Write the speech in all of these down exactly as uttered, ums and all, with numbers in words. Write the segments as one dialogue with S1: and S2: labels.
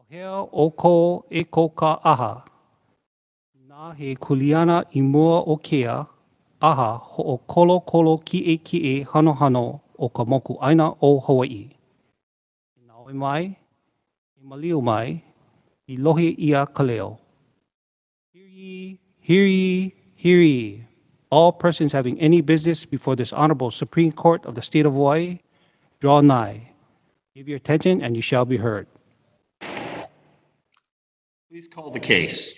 S1: Hea o ko e ko ka aha. Nā he kuleana I mua o kea, aha ho'o kolo kolo ki e ki e hano hano o ka moku aina o Hawaii. E naoe mai, e malio mai, I lohe ia ka leo. Hear ye, hear ye, hear ye. All persons having any business before this Honorable Supreme Court of the State of Hawaii, draw nigh. Give your attention and you shall be heard.
S2: Please call the case.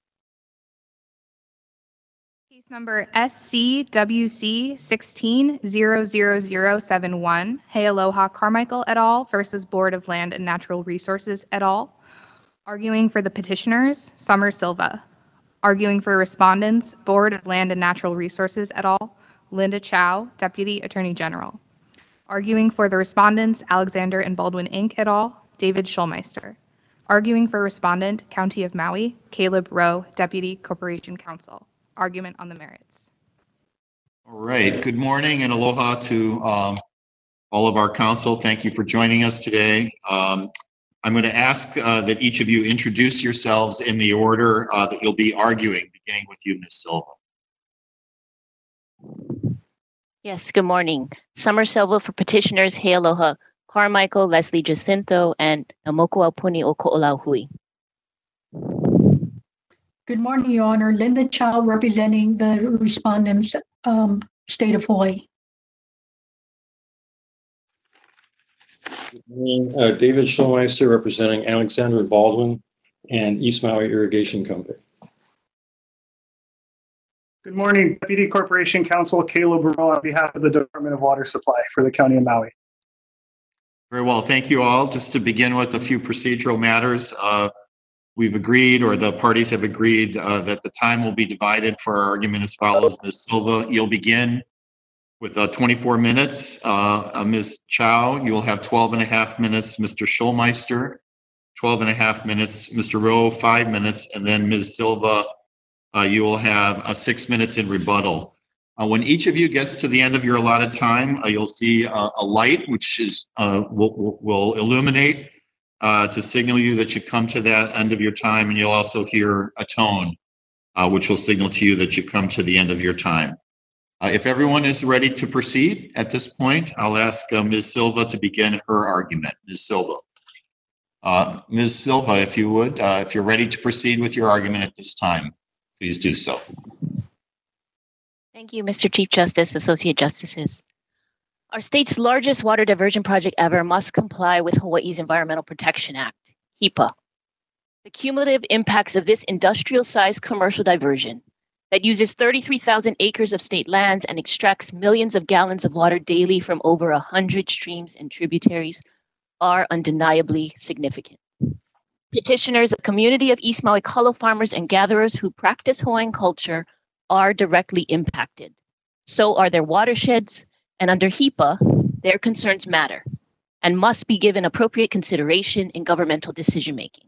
S3: Case number S C W C sixteen zero zero zero seven one, Hey Aloha Carmichael et al. Versus Board of Land and Natural Resources et al. Arguing for the petitioners, Summer Silva. Arguing for respondents, Board of Land and Natural Resources et al., Linda Chow, Deputy Attorney General. Arguing for the respondents, Alexander and Baldwin Incorporated et al., David Schulmeister. Arguing for respondent, County of Maui, Caleb Rowe, Deputy Corporation Counsel. Argument on the merits.
S2: All right. Good morning and aloha to um, all of our counsel. Thank you for joining us today. Um, I'm going to ask uh, that each of you introduce yourselves in the order uh, that you'll be arguing, beginning with you, Miz Silva.
S4: Yes, good morning. Summer Silva for petitioners, Hey Aloha Carmichael, Leslie Jacinto, and Namoko Aupuni o Ko'olauhui.
S5: Good morning, Your Honor. Linda Chow representing the respondents, um, State of Hawaii.
S6: Good morning. Uh, David Schulmeister representing Alexander Baldwin and East Maui Irrigation Company.
S7: Good morning. Deputy Corporation Counsel Caleb Rowe on behalf of the Department of Water Supply for the County of Maui.
S2: Very well. Thank you all. Just to begin with a few procedural matters. Uh, we've agreed, or the parties have agreed, uh, that the time will be divided for our argument as follows. Miz Silva, you'll begin with uh, twenty-four minutes. Uh, uh, Miz Chow, you will have twelve and a half minutes. Mister Schulmeister, twelve and a half minutes. Mister Rowe, five minutes. And then Miz Silva, uh, you will have uh, six minutes in rebuttal. Uh, when each of you gets to the end of your allotted time, uh, you'll see uh, a light which is uh, will, will illuminate uh, to signal you that you come to that end of your time, and you'll also hear a tone uh, which will signal to you that you come to the end of your time. Uh, if everyone is ready to proceed at this point, I'll ask uh, Miz Silva to begin her argument. Miz Silva. Uh, Miz Silva, if you would, uh, if you're ready to proceed with your argument at this time, please do so.
S4: Thank you, Mister Chief Justice, Associate Justices. Our state's largest water diversion project ever must comply with Hawaii's Environmental Protection Act, HEPA. The cumulative impacts of this industrial-sized commercial diversion that uses thirty-three thousand acres of state lands and extracts millions of gallons of water daily from over one hundred streams and tributaries are undeniably significant. Petitioners, a community of East Maui kalo farmers and gatherers who practice Hawaiian culture, are directly impacted. So are their watersheds, and under HEPA, their concerns matter and must be given appropriate consideration in governmental decision-making.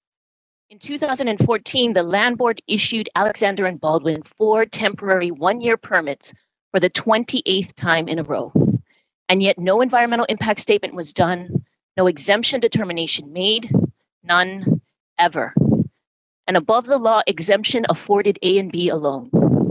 S4: In two thousand fourteen, the Land Board issued Alexander and Baldwin four temporary one-year permits for the twenty-eighth time in a row. And yet no environmental impact statement was done, no exemption determination made, none ever. An above the law exemption afforded A and B alone.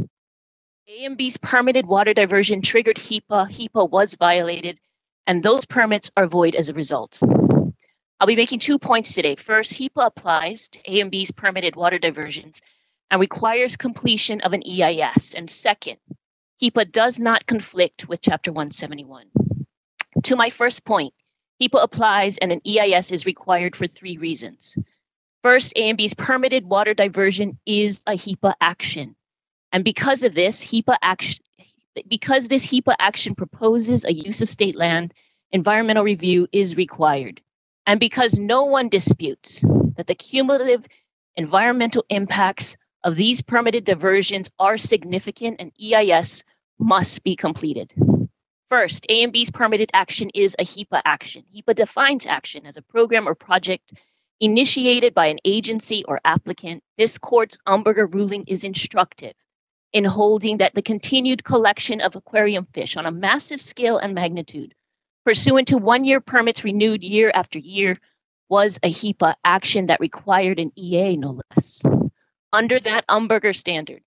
S4: A and B's permitted water diversion triggered HEPA, HEPA was violated, and those permits are void as a result. I'll be making two points today. First, HEPA applies to A and B's permitted water diversions and requires completion of an E I S. And second, HEPA does not conflict with Chapter one seventy-one. To my first point, HEPA applies and an E I S is required for three reasons. First, A and B's permitted water diversion is a HEPA action. And because of this, HEPA action, because this HEPA action proposes a use of state land, environmental review is required. And because no one disputes that the cumulative environmental impacts of these permitted diversions are significant, an E I S must be completed. First, A and B's permitted action is a HEPA action. HEPA defines action as a program or project initiated by an agency or applicant. This court's Umberger ruling is instructive in holding that the continued collection of aquarium fish on a massive scale and magnitude, pursuant to one-year permits renewed year after year, was a HEPA action that required an E A, no less. Under that Umberger standard,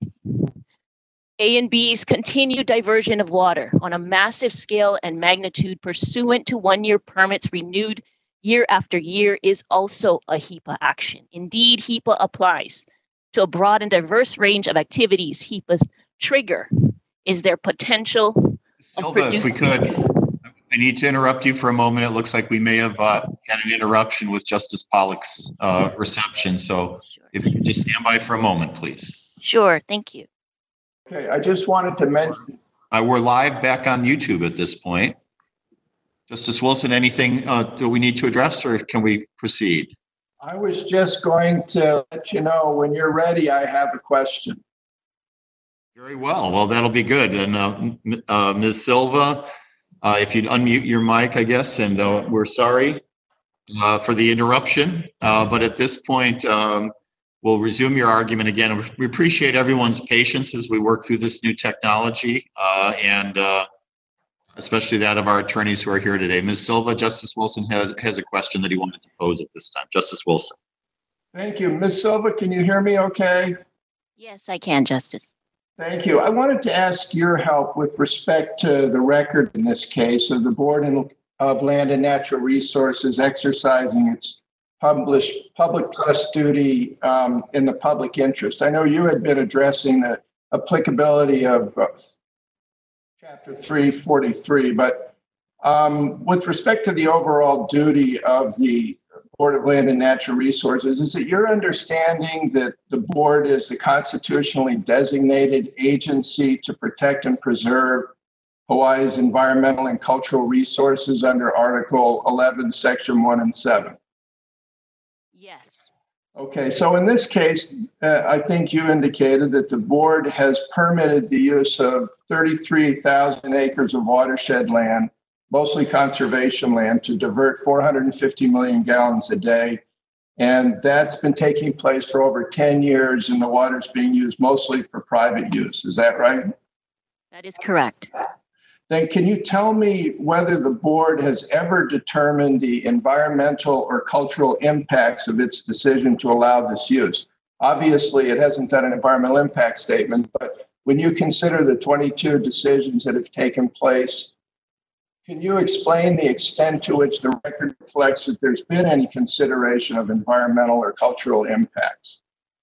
S4: A and B's continued diversion of water on a massive scale and magnitude pursuant to one-year permits renewed year after year is also a HEPA action. Indeed, HEPA applies to a broad and diverse range of activities. HEPA's trigger is their potential of
S2: Silva, if we
S4: producing-
S2: could, I need to interrupt you for a moment. It looks like we may have uh, had an interruption with Justice Pollock's uh, reception. So
S4: Sure.
S2: if you could just stand by for a moment, please.
S4: Sure, thank you.
S8: Okay, I just wanted to mention,
S2: Uh, we're live back on YouTube at this point. Justice Wilson, anything uh, do we need to address, or can we proceed?
S8: I was just going to let you know, when you're ready, I have a question.
S2: Very well. Well, that'll be good. And uh, m- uh, Miz Silva, uh, if you'd unmute your mic, I guess, and uh, we're sorry uh, for the interruption. Uh, but at this point, um, we'll resume your argument again. We appreciate everyone's patience as we work through this new technology, uh, and uh, especially that of our attorneys who are here today. Miz Silva, Justice Wilson has, has a question that he wanted to pose at this time. Justice Wilson.
S8: Thank you. Miz Silva, can you hear me okay?
S4: Yes, I can, Justice.
S8: Thank you. I wanted to ask your help with respect to the record in this case of the Board of Land and Natural Resources exercising its published public trust duty um, in the public interest. I know you had been addressing the applicability of uh, Chapter three forty-three, but um, with respect to the overall duty of the Board of Land and Natural Resources, is it your understanding that the board is the constitutionally designated agency to protect and preserve Hawaii's environmental and cultural resources under Article eleven, Section one and seven?
S4: Yes.
S8: Okay, so in this case, uh, I think you indicated that the board has permitted the use of thirty-three thousand acres of watershed land, mostly conservation land, to divert four hundred fifty million gallons a day. And that's been taking place for over ten years, and the water's being used mostly for private use. Is that right?
S4: That is correct.
S8: Then can you tell me whether the board has ever determined the environmental or cultural impacts of its decision to allow this use? Obviously, it hasn't done an environmental impact statement, but when you consider the twenty-two decisions that have taken place, can you explain the extent to which the record reflects that there's been any consideration of environmental or cultural impacts?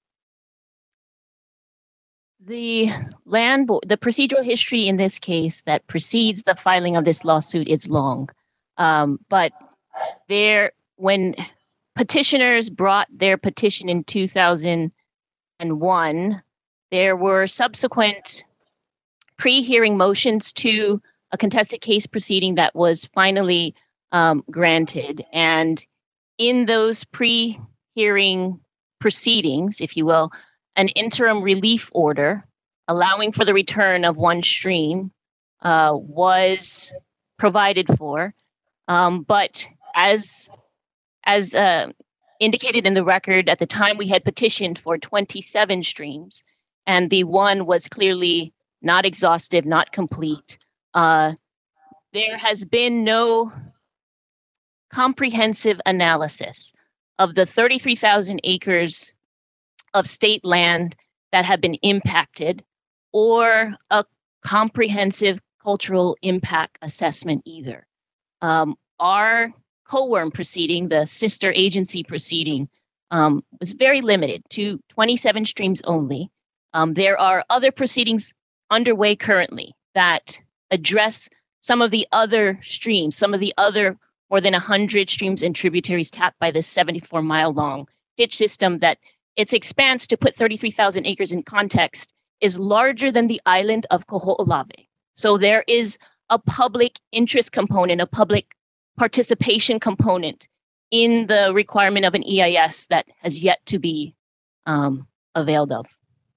S4: The land, bo- the procedural history in this case that precedes the filing of this lawsuit is long. Um, but there, when petitioners brought their petition in two thousand one, there were subsequent pre-hearing motions to a contested case proceeding that was finally um, granted. And in those pre-hearing proceedings, if you will, an interim relief order allowing for the return of one stream uh, was provided for. Um, but as, as uh, indicated in the record, at the time we had petitioned for twenty-seven streams, and the one was clearly not exhaustive, not complete. Uh, there has been no comprehensive analysis of the thirty-three thousand acres of state land that have been impacted, or a comprehensive cultural impact assessment either. Um, our COWORM proceeding, the sister agency proceeding, um, was very limited to twenty-seven streams only. Um, there are other proceedings underway currently that address some of the other streams, some of the other more than one hundred streams and tributaries tapped by this seventy-four mile long ditch system that its expanse, to put thirty-three thousand acres in context, is larger than the island of Koho'olawe. So there is a public interest component, a public participation component in the requirement of an E I S that has yet to be um, availed of.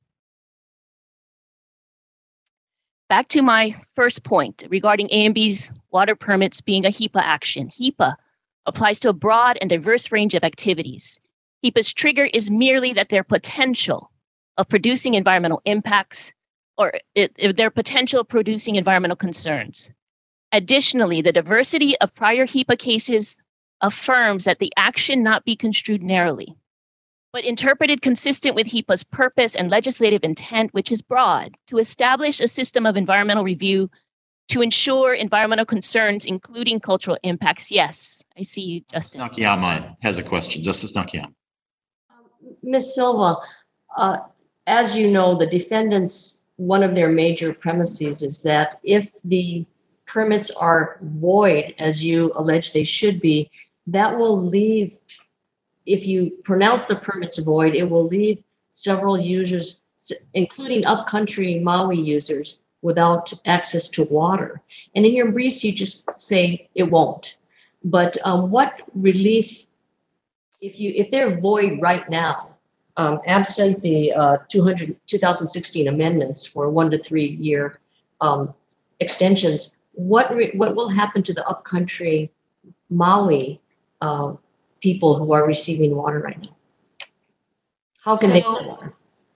S4: Back to my first point regarding A and B's water permits being a HEPA action. HEPA applies to a broad and diverse range of activities. HEPA's trigger is merely that their potential of producing environmental impacts, or it, it, their potential of producing environmental concerns. Additionally, the diversity of prior HEPA cases affirms that the action not be construed narrowly, but interpreted consistent with HEPA's purpose and legislative intent, which is broad, to establish a system of environmental review to ensure environmental concerns, including cultural impacts. Yes, I see you, Justice.
S2: Nakayama has a question. Justice Nakayama.
S9: Miz Silva, uh, as you know, the defendants, one of their major premises is that if the permits are void, as you allege they should be, that will leave, if you pronounce the permits void, it will leave several users, including upcountry Maui users, without access to water. And in your briefs, you just say it won't. But um, what relief, if you if they're void right now, um, absent the uh, two hundred, two thousand sixteen amendments for one to three year um, extensions, what re- what will happen to the upcountry Maui uh, people who are receiving water right now? How can
S4: So-
S9: they get water?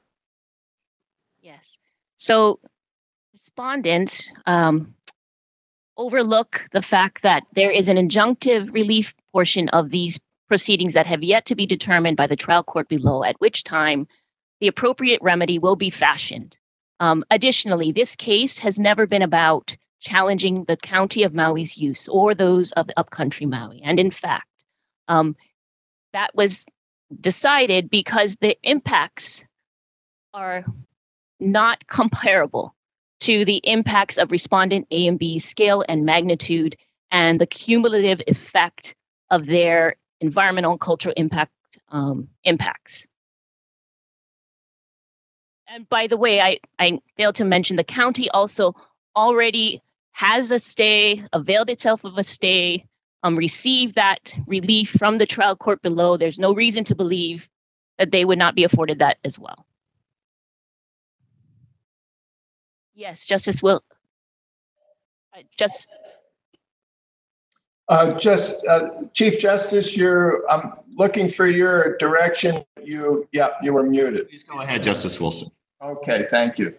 S4: Yes. So respondents um, overlook the fact that there is an injunctive relief portion of these proceedings that have yet to be determined by the trial court below, at which time the appropriate remedy will be fashioned. Um, additionally, this case has never been about challenging the county of Maui's use or those of the upcountry Maui. And in fact, um, that was decided because the impacts are not comparable to the impacts of respondent A and B's scale and magnitude and the cumulative effect of their environmental and cultural impact um, impacts. And by the way, I, I failed to mention the county also already has a stay, availed itself of a stay, um, received that relief from the trial court below. There's no reason to believe that they would not be afforded that as well. Yes, Justice Will. Uh, just
S8: Uh, just, uh, Chief Justice, you're, I'm looking for your direction. You, yeah, you were muted.
S2: Please go ahead, Justice Wilson.
S8: Okay, thank you.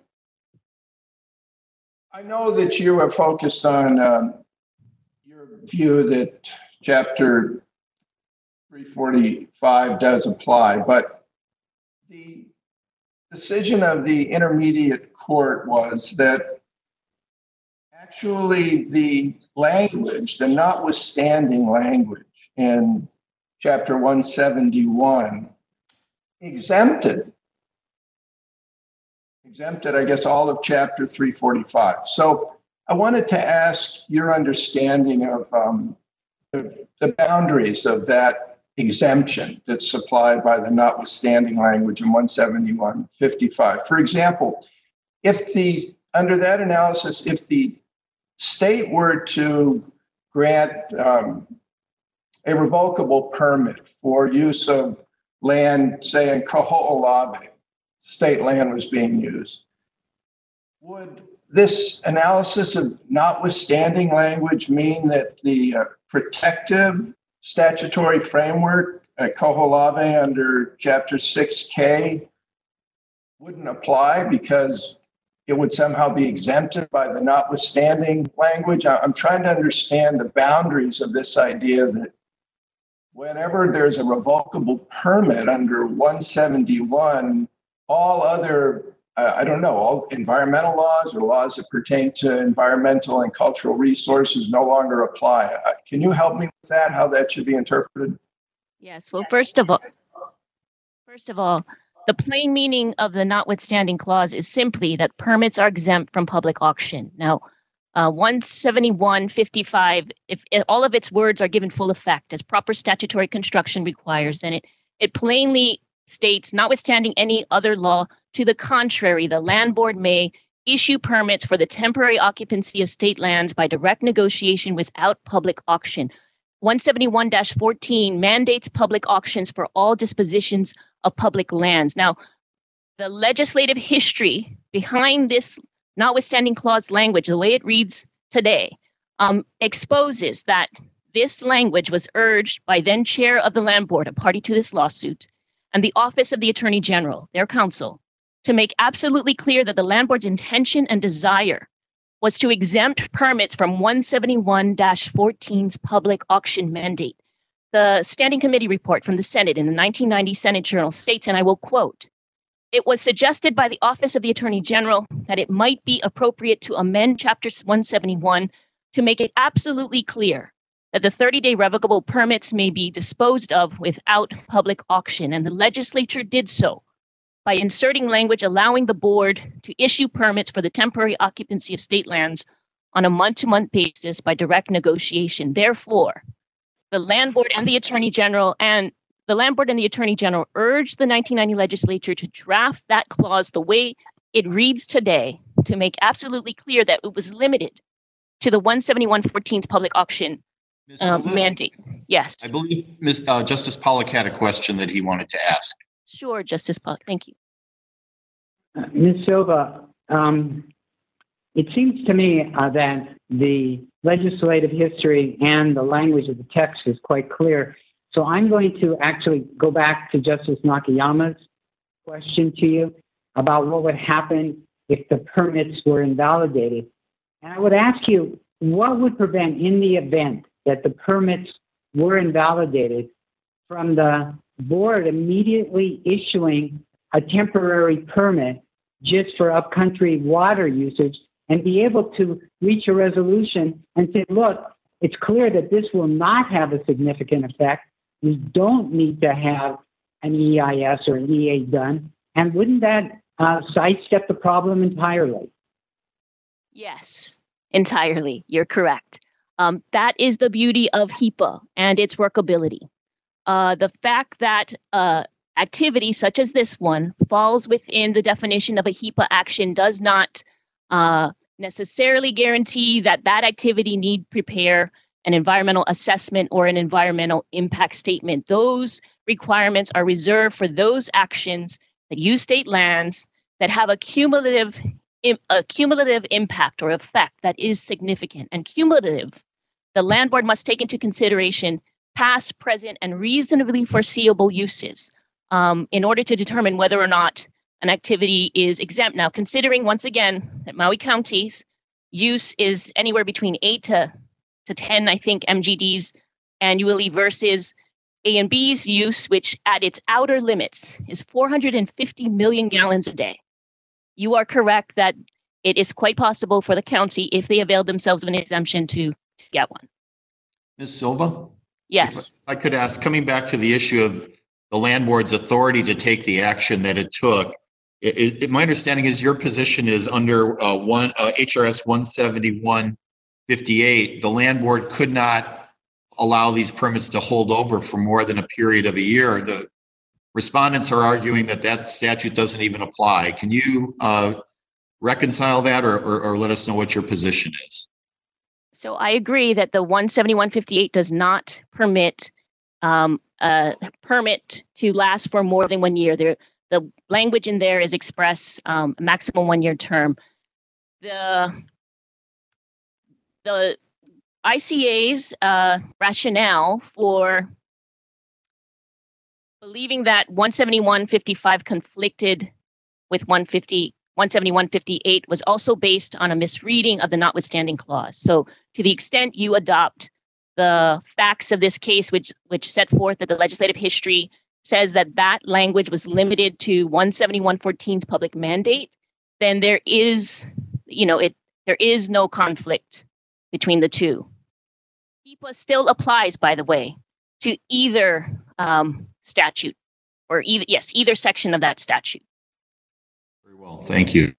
S8: I know that you have focused on um, your view that Chapter three forty-five does apply, but the decision of the intermediate court was that actually the language, the notwithstanding language in Chapter one seventy-one exempted exempted, I guess, all of Chapter three forty-five. So I wanted to ask your understanding of um, the, the boundaries of that exemption that's supplied by the notwithstanding language in one seventy-one fifty-five. For example, if the, under that analysis, if the state were to grant um, a revocable permit for use of land, say in Kaho'olawe, state land was being used, would this analysis of notwithstanding language mean that the uh, protective statutory framework at Kaho'olawe under Chapter six K wouldn't apply because it would somehow be exempted by the notwithstanding language? I'm trying to understand the boundaries of this idea that whenever there's a revocable permit under one seventy-one, all other, uh, I don't know, all environmental laws or laws that pertain to environmental and cultural resources no longer apply. Uh, can you help me with that, how that should be interpreted?
S4: yes. Well, first of all, first of all, the plain meaning of the notwithstanding clause is simply that permits are exempt from public auction. Now, uh, one seventy-one fifty-five, if, if all of its words are given full effect as proper statutory construction requires, then it, it plainly states, notwithstanding any other law to the contrary, the land board may issue permits for the temporary occupancy of state lands by direct negotiation without public auction. one seventy-one fourteen mandates public auctions for all dispositions of public lands. Now, the legislative history behind this notwithstanding clause language, the way it reads today, um, exposes that this language was urged by then chair of the land board, a party to this lawsuit, and the office of the Attorney General, their counsel, to make absolutely clear that the land board's intention and desire was to exempt permits from one seventy-one fourteen's public auction mandate. The Standing Committee report from the Senate in the nineteen ninety Senate Journal states, and I will quote, "It was suggested by the Office of the Attorney General that it might be appropriate to amend Chapter one seventy-one to make it absolutely clear that the thirty-day revocable permits may be disposed of without public auction." And the legislature did so by inserting language allowing the board to issue permits for the temporary occupancy of state lands on a month-to-month basis by direct negotiation. Therefore, the Land Board and the Attorney General and the Land Board and the Attorney General urged the nineteen ninety legislature to draft that clause the way it reads today to make absolutely clear that it was limited to the one seventy-one fourteen's public auction um, mandate. Yes.
S2: I believe Miz Uh, Justice Pollack had a question that he wanted to ask.
S4: Sure, Justice Pollack. Thank you.
S10: Uh, Miz Silva, um, it seems to me uh, that the legislative history and the language of the text is quite clear. So I'm going to actually go back to Justice Nakayama's question to you about what would happen if the permits were invalidated. And I would ask you, what would prevent, in the event that the permits were invalidated, from the board immediately issuing a temporary permit just for upcountry water usage and be able to reach a resolution and say, look, it's clear that this will not have a significant effect. We don't need to have an E I S or an E A done. And wouldn't that uh, sidestep the problem entirely?
S4: Yes, entirely. You're correct. Um, that is the beauty of HEPA and its workability. Uh, the fact that uh, activity such as this one falls within the definition of a HEPA action does not uh, necessarily guarantee that that activity need prepare an environmental assessment or an environmental impact statement. Those requirements are reserved for those actions that use state lands that have a cumulative, a cumulative impact or effect that is significant. And cumulative, the land board must take into consideration past, present, and reasonably foreseeable uses um, in order to determine whether or not an activity is exempt. Now, considering once again that Maui County's use is anywhere between eight to, to ten, I think, M G Ds annually versus A and B's use, which at its outer limits is four hundred fifty million gallons a day. You are correct that it is quite possible for the county, if they avail themselves of an exemption, to, to get one.
S2: Miz Silva?
S4: Yes.
S2: If I could ask, coming back to the issue of the land board's authority to take the action that it took, it, it, my understanding is your position is under uh, one uh, H R S one seventy-one fifty-eight, the land board could not allow these permits to hold over for more than a period of a year. The respondents are arguing that that statute doesn't even apply. Can you uh, reconcile that or, or, or let us know what your position is?
S4: So I agree that the one seventy-one fifty-eight does not permit um, a permit to last for more than one year. There, the language in there is express um, maximum one-year term. The the I C A's uh, rationale for believing that one seventy-one fifty-five conflicted with one seventy-one fifty-eight was also based on a misreading of the notwithstanding clause. So to the extent you adopt the facts of this case, which which set forth that the legislative history says that that language was limited to one seventy-one fourteen's public mandate, then there is, you know, it there is no conflict between the two. HEPA still applies, by the way, to either um, statute or either, yes, either section of that statute.
S2: Very well, thank you.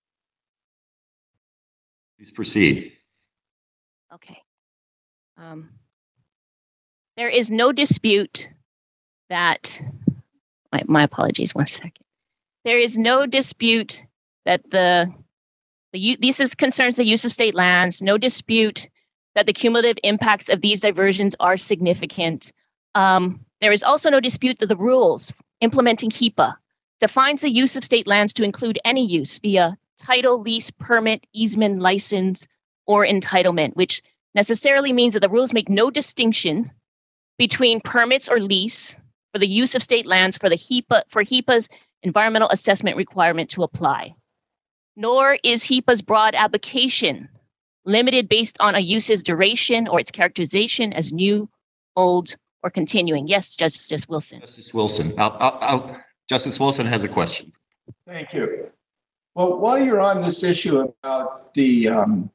S2: Please proceed.
S4: Okay. Um, there is no dispute that, my, my apologies, one second. There is no dispute that the, the this is concerns the use of state lands, no dispute that the cumulative impacts of these diversions are significant. Um, there is also no dispute that the rules implementing HEPA defines the use of state lands to include any use via title, lease, permit, easement, license, or entitlement, which necessarily means that the rules make no distinction between permits or lease for the use of state lands for the HEPA for HEPA's environmental assessment requirement to apply. Nor is HEPA's broad application limited based on a use's duration or its characterization as new, old, or continuing. Yes, Justice Wilson.
S2: Justice Wilson. I'll, I'll, I'll, Justice Wilson has a question.
S8: Thank you. Well, while you're on this issue about the um,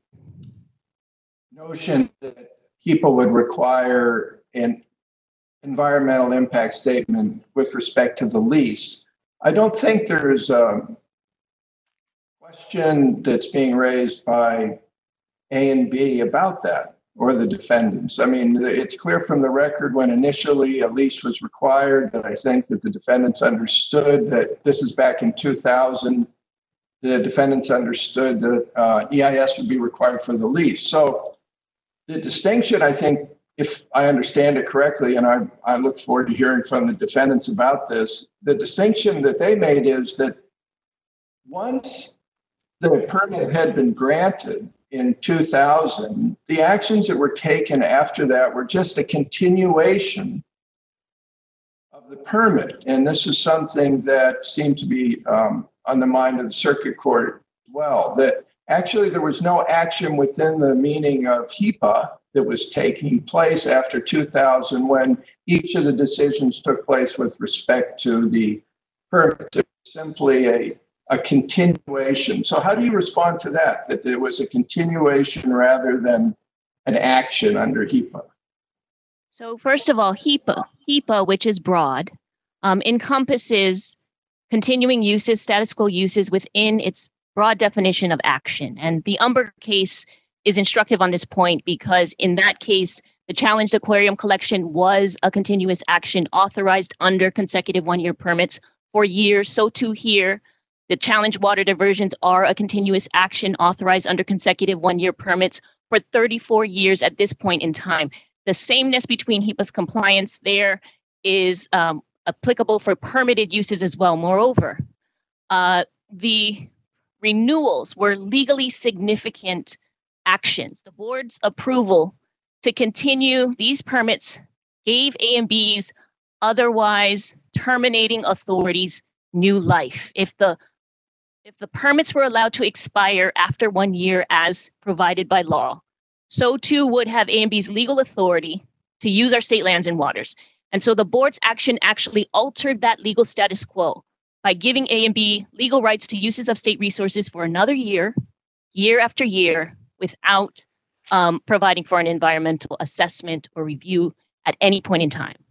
S8: notion that HEPA would require an environmental impact statement with respect to the lease, I don't think there's a question that's being raised by A and B about that, or the defendants. I mean, it's clear from the record when initially a lease was required that I think that the defendants understood that this is back in two thousand. The defendants understood that uh, E I S would be required for the lease. So the distinction, I think, if I understand it correctly, and I, I look forward to hearing from the defendants about this, the distinction that they made is that once the permit had been granted in two thousand, the actions that were taken after that were just a continuation of the permit. And this is something that seemed to be um, on the mind of the circuit court as well, that actually there was no action within the meaning of HEPA that was taking place after two thousand when each of the decisions took place with respect to the permit. It was simply a, a continuation. So how do you respond to that, that there was a continuation rather than an action under HEPA?
S4: So first of all, HEPA, HEPA, which is broad, um, encompasses continuing uses, status quo uses within its broad definition of action. And the Umber case is instructive on this point because in that case, the challenged aquarium collection was a continuous action authorized under consecutive one-year permits for years. So too here, the challenged water diversions are a continuous action authorized under consecutive one-year permits for thirty-four years at this point in time. The sameness between HEPA's compliance there is um, applicable for permitted uses as well. Moreover, uh, the renewals were legally significant actions. The board's approval to continue these permits gave A and B's otherwise terminating authorities new life. If the if the permits were allowed to expire after one year as provided by law, so too would have A and B's legal authority to use our state lands and waters. And so the board's action actually altered that legal status quo by giving A and B legal rights to uses of state resources for another year, year after year, without um, providing for an environmental assessment or review at any point in time.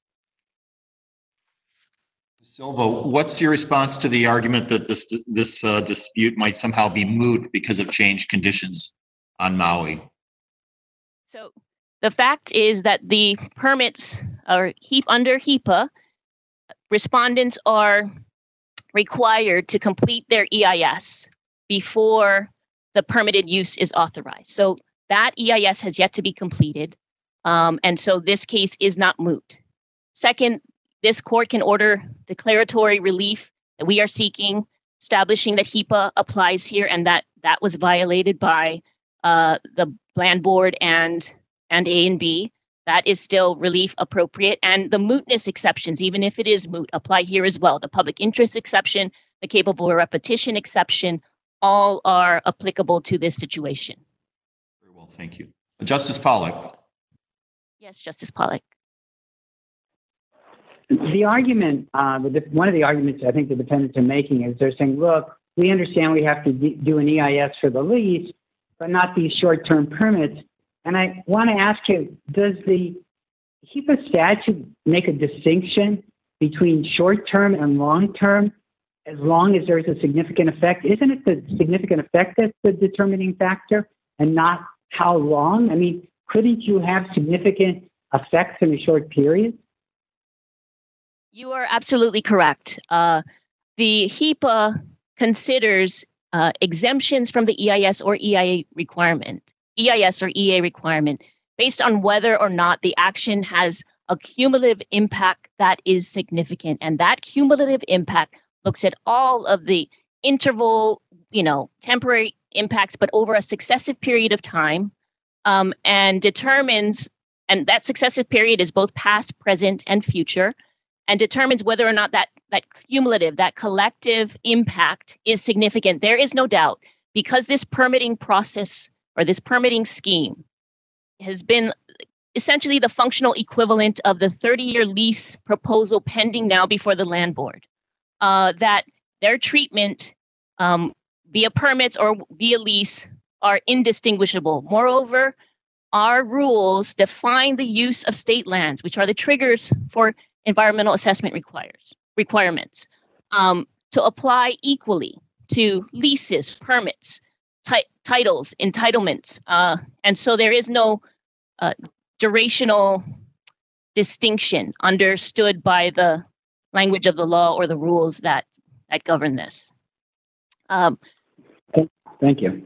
S2: Silva, what's your response to the argument that this this uh, dispute might somehow be moot because of changed conditions on Maui?
S4: So the fact is that the permits are HEP under HEPA, respondents are required to complete their E I S before the permitted use is authorized. So that E I S has yet to be completed. Um, and so this case is not moot. Second, this court can order declaratory relief that we are seeking, establishing that HEPA applies here and that that was violated by uh, the Land Board and, and A and B. That is still relief appropriate. And the mootness exceptions, even if it is moot, apply here as well. The public interest exception, the capable of repetition exception, all are applicable to this situation.
S2: Very well, thank you. Justice Pollack.
S4: Yes, Justice Pollack.
S10: The argument, uh, the, one of the arguments I think the defendants are making is they're saying, look, we understand we have to d- do an E I S for the lease, but not these short-term permits. And I want to ask you, does the HEPA statute make a distinction between short-term and long-term as long as there's a significant effect? Isn't it the significant effect that's the determining factor and not how long? I mean, couldn't you have significant effects in a short period?
S4: You are absolutely correct. Uh, the HEPA considers uh, exemptions from the E I S or E I A requirement, E I S or E A requirement, based on whether or not the action has a cumulative impact that is significant. And that cumulative impact looks at all of the interval, you know, temporary impacts, but over a successive period of time, um, and determines, and that successive period is both past, present, and future, and determines whether or not that, that cumulative, that collective impact is significant. There is no doubt, because this permitting process or this permitting scheme has been essentially the functional equivalent of the thirty-year lease proposal pending now before the land board. Uh, that their treatment um, via permits or via lease are indistinguishable. Moreover, our rules define the use of state lands, which are the triggers for environmental assessment requires requirements, um, to apply equally to leases, permits, ti- titles, entitlements. Uh, and so there is no uh, durational distinction understood by the language of the law or the rules that, that govern this. Um,
S10: Thank you.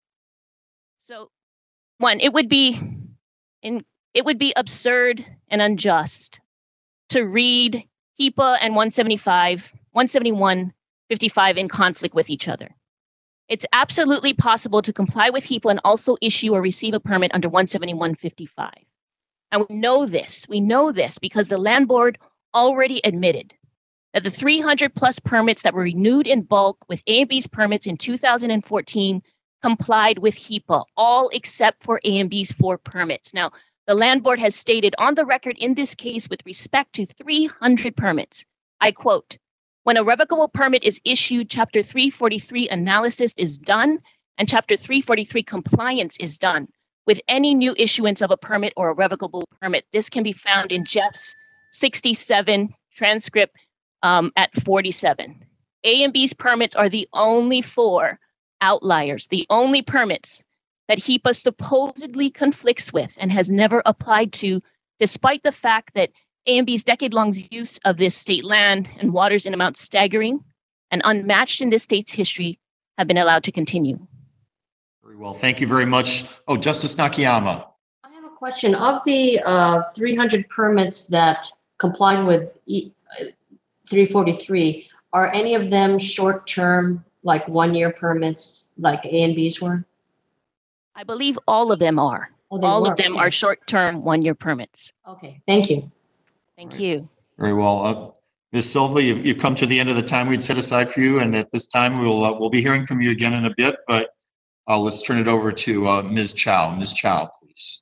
S4: So, one, it would be in it would be absurd and unjust to read HEPA and one seventy-five, one seventy-one fifty-five in conflict with each other. It's absolutely possible to comply with HEPA and also issue or receive a permit under one seventy-one fifty-five. And we know this. We know this because the land board already admitted that the three hundred plus permits that were renewed in bulk with A and B's permits in two thousand fourteen complied with HEPA, all except for A and B's four permits. Now, the land board has stated on the record in this case with respect to three hundred permits, I quote, "When a revocable permit is issued, Chapter three forty-three analysis is done and Chapter three forty-three compliance is done with any new issuance of a permit or a revocable permit." This can be found in Jeff's sixty-seven transcript um, at forty-seven. A and B's permits are the only four outliers, the only permits that HEPA supposedly conflicts with and has never applied to, despite the fact that A and B's decade-long use of this state land and waters in amounts staggering and unmatched in this state's history have been allowed to continue.
S2: Very well. Thank you very much. Oh, Justice Nakayama.
S9: I have a question. Of the uh, three hundred permits that complied with E- three forty-three, are any of them short-term, like one-year permits, like A and B's were?
S4: I believe all of them are.
S9: Oh, they
S4: all
S9: were.
S4: of them
S9: Okay.
S4: are short-term one-year permits.
S9: Okay, thank you.
S4: Thank you.
S2: Very well. Uh, Miz Silva, you've, you've come to the end of the time we'd set aside for you, and at this time we'll uh, we'll be hearing from you again in a bit. But uh, let's turn it over to uh, Miz Chow. Miz Chow, please.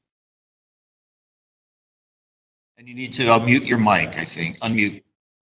S2: And you need to unmute your mic, I think. Unmute.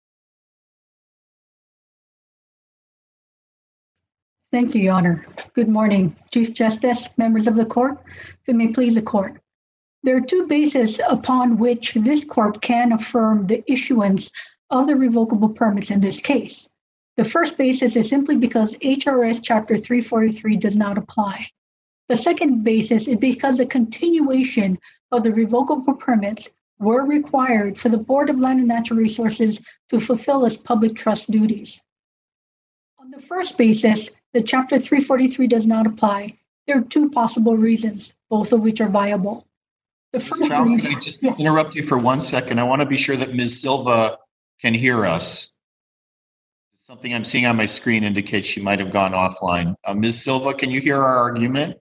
S5: Thank you, Your Honor. Good morning, Chief Justice, members of the court. If it may please the court. There are two bases upon which this court can affirm the issuance of the revocable permits in this case. The first basis is simply because H R S Chapter three forty-three does not apply. The second basis is because the continuation of the revocable permits were required for the Board of Land and Natural Resources to fulfill its public trust duties. On the first basis, the Chapter three forty-three does not apply. There are two possible reasons, both of which are viable. The
S2: Miz
S5: first
S2: Chow, can
S5: reason,
S2: I just
S5: yes.
S2: interrupt you for one second? I want to be sure that Miz Silva can hear us. Something I'm seeing on my screen indicates she might have gone offline. Uh, Miz Silva, can you hear our argument?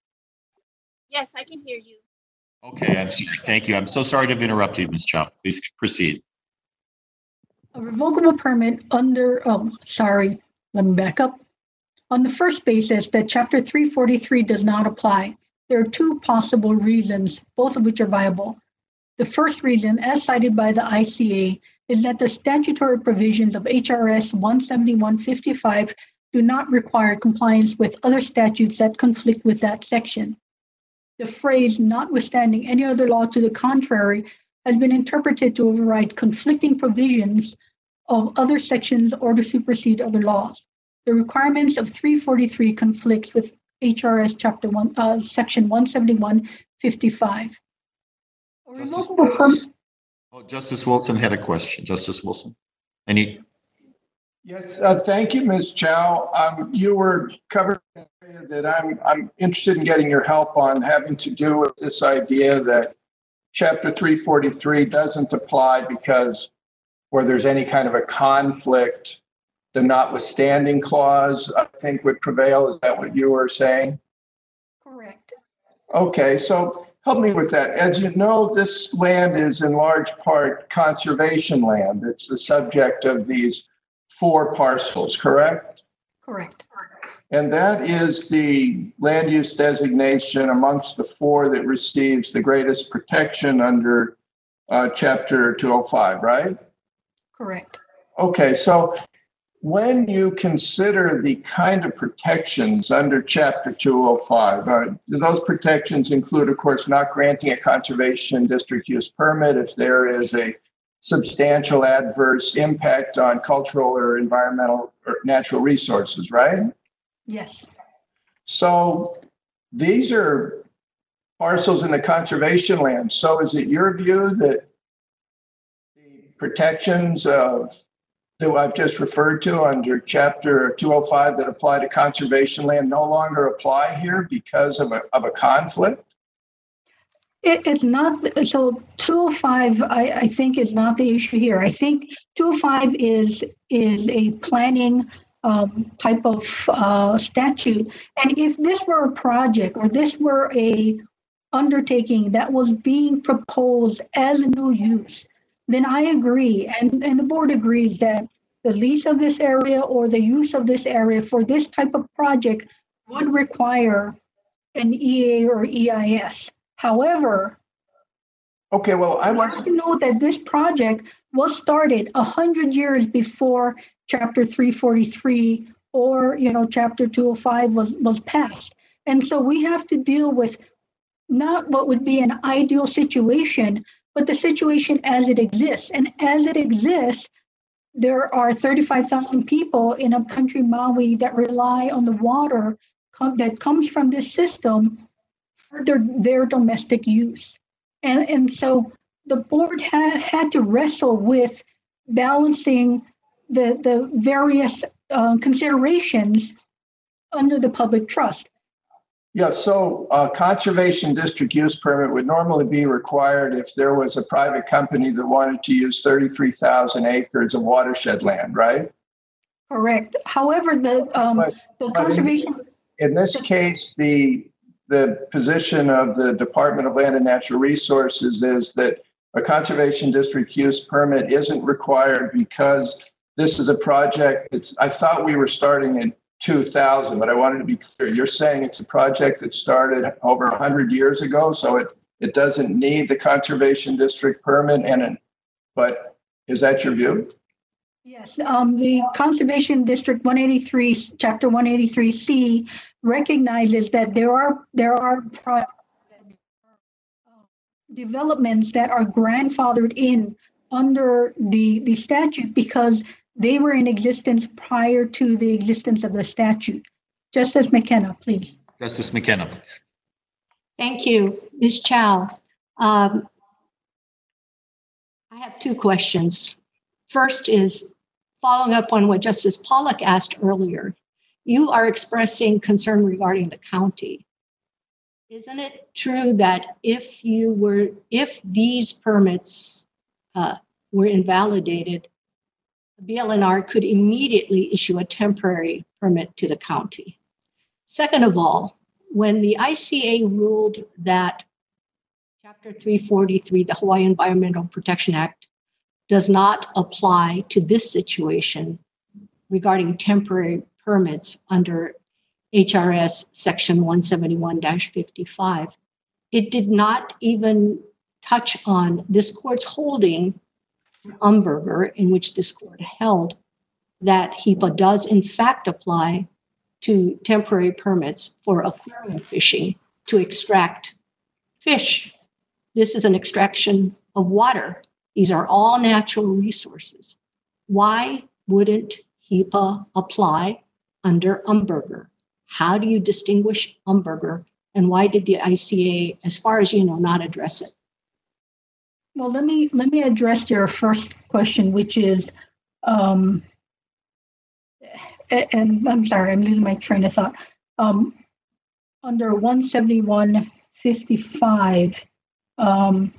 S4: Yes, I can hear you.
S2: Okay, I'm sorry. Thank you. I'm so sorry to have interrupted you, Miz Chow. Please proceed.
S5: A revocable permit under, oh, sorry, let me back up. On the first basis that Chapter three forty-three does not apply, there are two possible reasons, both of which are viable. The first reason, as cited by the I C A, is that the statutory provisions of H R S one seventy-one fifty-five do not require compliance with other statutes that conflict with that section. The phrase, notwithstanding any other law to the contrary, has been interpreted to override conflicting provisions of other sections or to supersede other laws. The requirements of three forty-three conflicts with H R S Chapter one, uh, Section one seventy-one fifty-five. A
S2: Justice,
S5: revocable permit.
S2: oh, Justice Wilson had a question. Justice Wilson. Any?
S8: Yes, uh, thank you, Miz Chow. Um, you were covering an area that I'm I'm interested in getting your help on, having to do with this idea that Chapter three forty-three doesn't apply because where there's any kind of a conflict, the notwithstanding clause, I think, would prevail. Is that what you were saying?
S5: Correct.
S8: Okay, so help me with that. As you know, this land is in large part conservation land. It's the subject of these four parcels, correct?
S5: Correct.
S8: And that is the land use designation amongst the four that receives the greatest protection under uh, Chapter two oh five, right?
S5: Correct.
S8: Okay, so when you consider the kind of protections under Chapter two oh five, uh, those protections include, of course, not granting a conservation district use permit if there is a substantial adverse impact on cultural or environmental or natural resources, right?
S5: Yes.
S8: So these are parcels in the conservation land. So is it your view that the protections of that I've just referred to under Chapter two oh five that apply to conservation land no longer apply here because of a, of a conflict?
S5: It, it's not, so two oh five, I, I think, is not the issue here. I think two oh five is, is a planning um, type of uh, statute. And if this were a project or this were a undertaking that was being proposed as a new use, then I agree, and, and the board agrees that the lease of this area or the use of this area for this type of project would require an E A or E I S. However,
S8: okay, well, I
S5: want to know that this project was started a hundred years before Chapter three forty-three or, you know, Chapter two oh five was, was passed. And so we have to deal with not what would be an ideal situation, but the situation as it exists. And as it exists, there are thirty-five thousand people in upcountry Maui that rely on the water com- that comes from this system for their, their domestic use. And, and so the board ha- had to wrestle with balancing the, the various uh, considerations under the public trust.
S8: Yeah, so a conservation district use permit would normally be required if there was a private company that wanted to use thirty-three thousand acres of watershed land, right?
S5: Correct. However, the um,
S8: but,
S5: the conservation...
S8: In, in this case, the the position of the Department of Land and Natural Resources is that a conservation district use permit isn't required because this is a project that's, I thought we were starting in two thousand, but I wanted to be clear. You're saying it's a project that started over one hundred years ago, so it, it doesn't need the conservation district permit, and an, but is that your view?
S5: Yes, um, the Conservation District one eighty-three, Chapter one eighty-three C recognizes that there are there are pro- developments that are grandfathered in under the, the statute because they were in existence prior to the existence of the statute. Justice McKenna, please.
S2: Justice McKenna, please.
S11: Thank you, Miz Chow. Um, I have two questions. First is following up on what Justice Pollack asked earlier. You are expressing concern regarding the county. Isn't it true that if you were, if these permits uh, were invalidated, B L N R could immediately issue a temporary permit to the county? Second of all, when the I C A ruled that Chapter three forty-three, the Hawaii Environmental Protection Act, does not apply to this situation regarding temporary permits under H R S Section one seventy-one dash fifty-five, it did not even touch on this court's holding Umberger, in which this court held that HEPA does in fact apply to temporary permits for aquarium fishing to extract fish. This is an extraction of water. These are all natural resources. Why wouldn't HEPA apply under Umberger? How do you distinguish Umberger, and why did the I C A, as far as you know, not address it?
S5: Well, let me let me address your first question, which is, um, and I'm sorry, I'm losing my train of thought. Um, under one seventy-one fifty-five, um,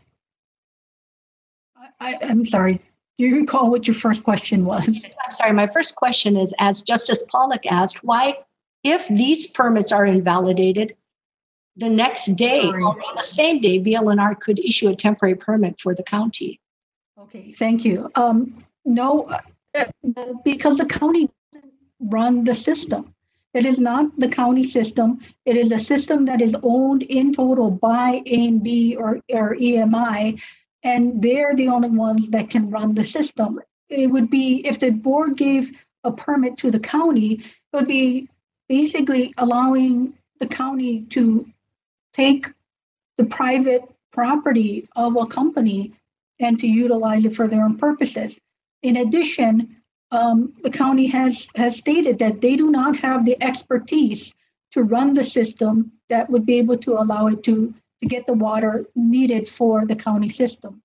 S5: I, I'm sorry. Do you recall what your first question was?
S11: I'm sorry. My first question is, as Justice Pollack asked, why, if these permits are invalidated, the next day, or on the same day, B L N R could issue a temporary permit for the county?
S5: Okay, thank you. Um, no, uh, because the county doesn't run the system. It is not the county system. It is a system that is owned in total by A and B or, or E M I, and they're the only ones that can run the system. It would be, if the board gave a permit to the county, it would be basically allowing the county to take the private property of a company and to utilize it for their own purposes. In addition, um, the county has, has stated that they do not have the expertise to run the system that would be able to allow it to, to get the water needed for the county system.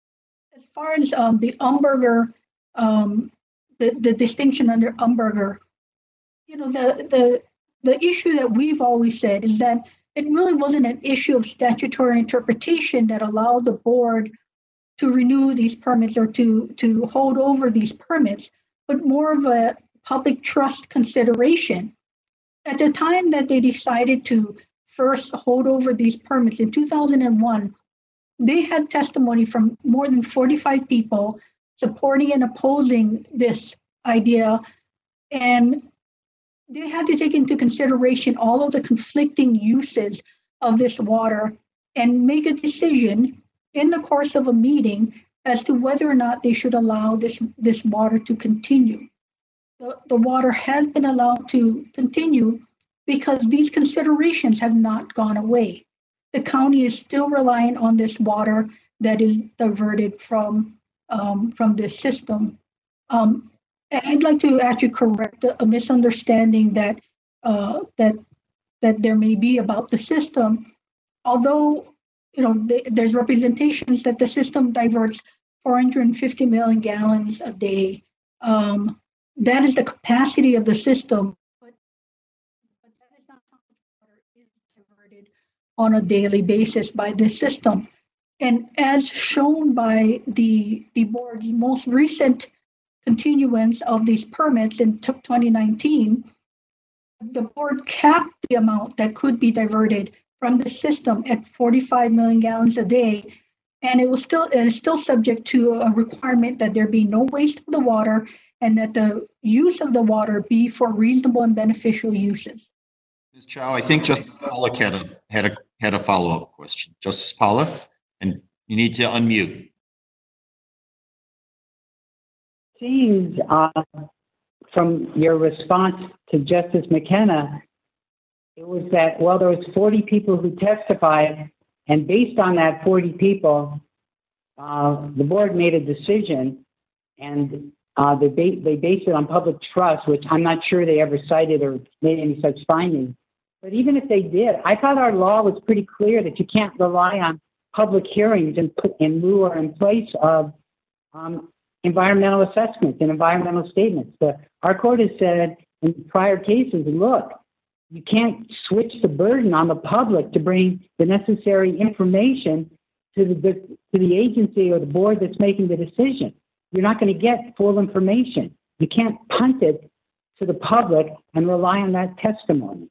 S5: As far as um, the Umberger, um, the, the distinction under Umberger, you know, the, the, the issue that we've always said is that it really wasn't an issue of statutory interpretation that allowed the board to renew these permits or to, to hold over these permits, but more of a public trust consideration. At the time that they decided to first hold over these permits in two thousand one, they had testimony from more than forty-five people supporting and opposing this idea, and they had to take into consideration all of the conflicting uses of this water and make a decision in the course of a meeting as to whether or not they should allow this, this water to continue. The, the water has been allowed to continue because these considerations have not gone away. The county is still relying on this water that is diverted from, um, from this system. Um, And I'd like to actually correct a misunderstanding that uh, that that there may be about the system. Although, you know, th- there's representations that the system diverts four hundred fifty million gallons a day. Um, that is the capacity of the system, but, but that is not how much water is diverted on a daily basis by this system. And as shown by the the board's most recent continuance of these permits in twenty nineteen, the board capped the amount that could be diverted from the system at forty-five million gallons a day, and it was still it is still subject to a requirement that there be no waste of the water and that the use of the water be for reasonable and beneficial uses.
S2: Miz Chow, I think Justice Pollack had a had a had a follow-up question. Justice Pollack, and you need to unmute.
S10: Seems uh, from your response to Justice McKenna, it was that, well, there was forty people who testified, and based on that forty people, uh, the board made a decision, and uh, they, ba- they based it on public trust, which I'm not sure they ever cited or made any such findings. But even if they did, I thought our law was pretty clear that you can't rely on public hearings in, in lieu or in place of um, environmental assessments and environmental statements. The, our court has said in prior cases, look, you can't switch the burden on the public to bring the necessary information to the, the to the agency or the board that's making the decision. You're not going to get full information. You can't punt it to the public and rely on that testimony.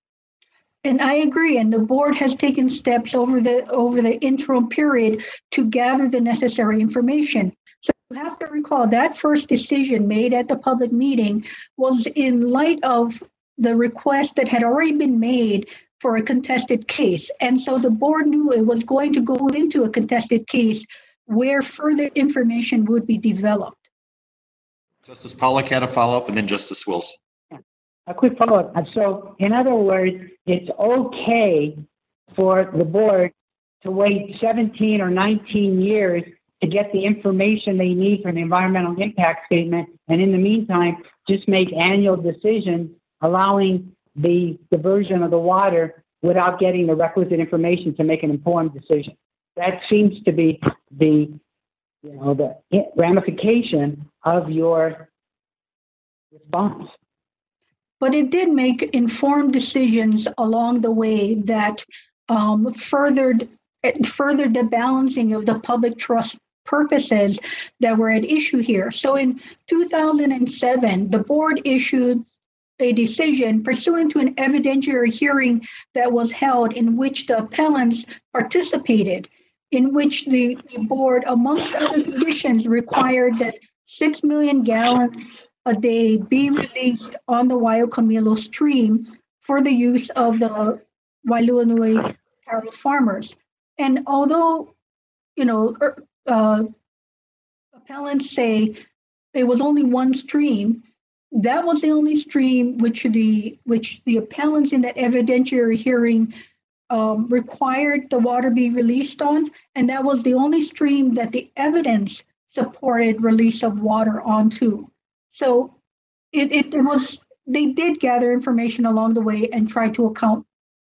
S5: And I agree, and the board has taken steps over the over the interim period to gather the necessary information. So you have to recall that first decision made at the public meeting was in light of the request that had already been made for a contested case. And so the board knew it was going to go into a contested case where further information would be developed.
S2: Justice Pollack had a follow-up, and then Justice Wilson.
S10: A quick follow-up. So, in other words, it's okay for the board to wait seventeen or nineteen years to get the information they need for the environmental impact statement, and in the meantime, just make annual decisions allowing the diversion of the water without getting the requisite information to make an informed decision. That seems to be the, you know, the ramification of your response.
S5: But it did make informed decisions along the way that um, furthered furthered the balancing of the public trust purposes that were at issue here. So in two thousand seven, the board issued a decision pursuant to an evidentiary hearing that was held in which the appellants participated, in which the, the board, amongst other conditions, required that six million gallons a day be released on the Waio-Camilo stream for the use of the Wailuanui Taro farmers. And although, you know, uh, appellants say it was only one stream, that was the only stream which the which the appellants in that evidentiary hearing um, required the water be released on, and that was the only stream that the evidence supported release of water onto. So it, it, it was, they did gather information along the way and try to account.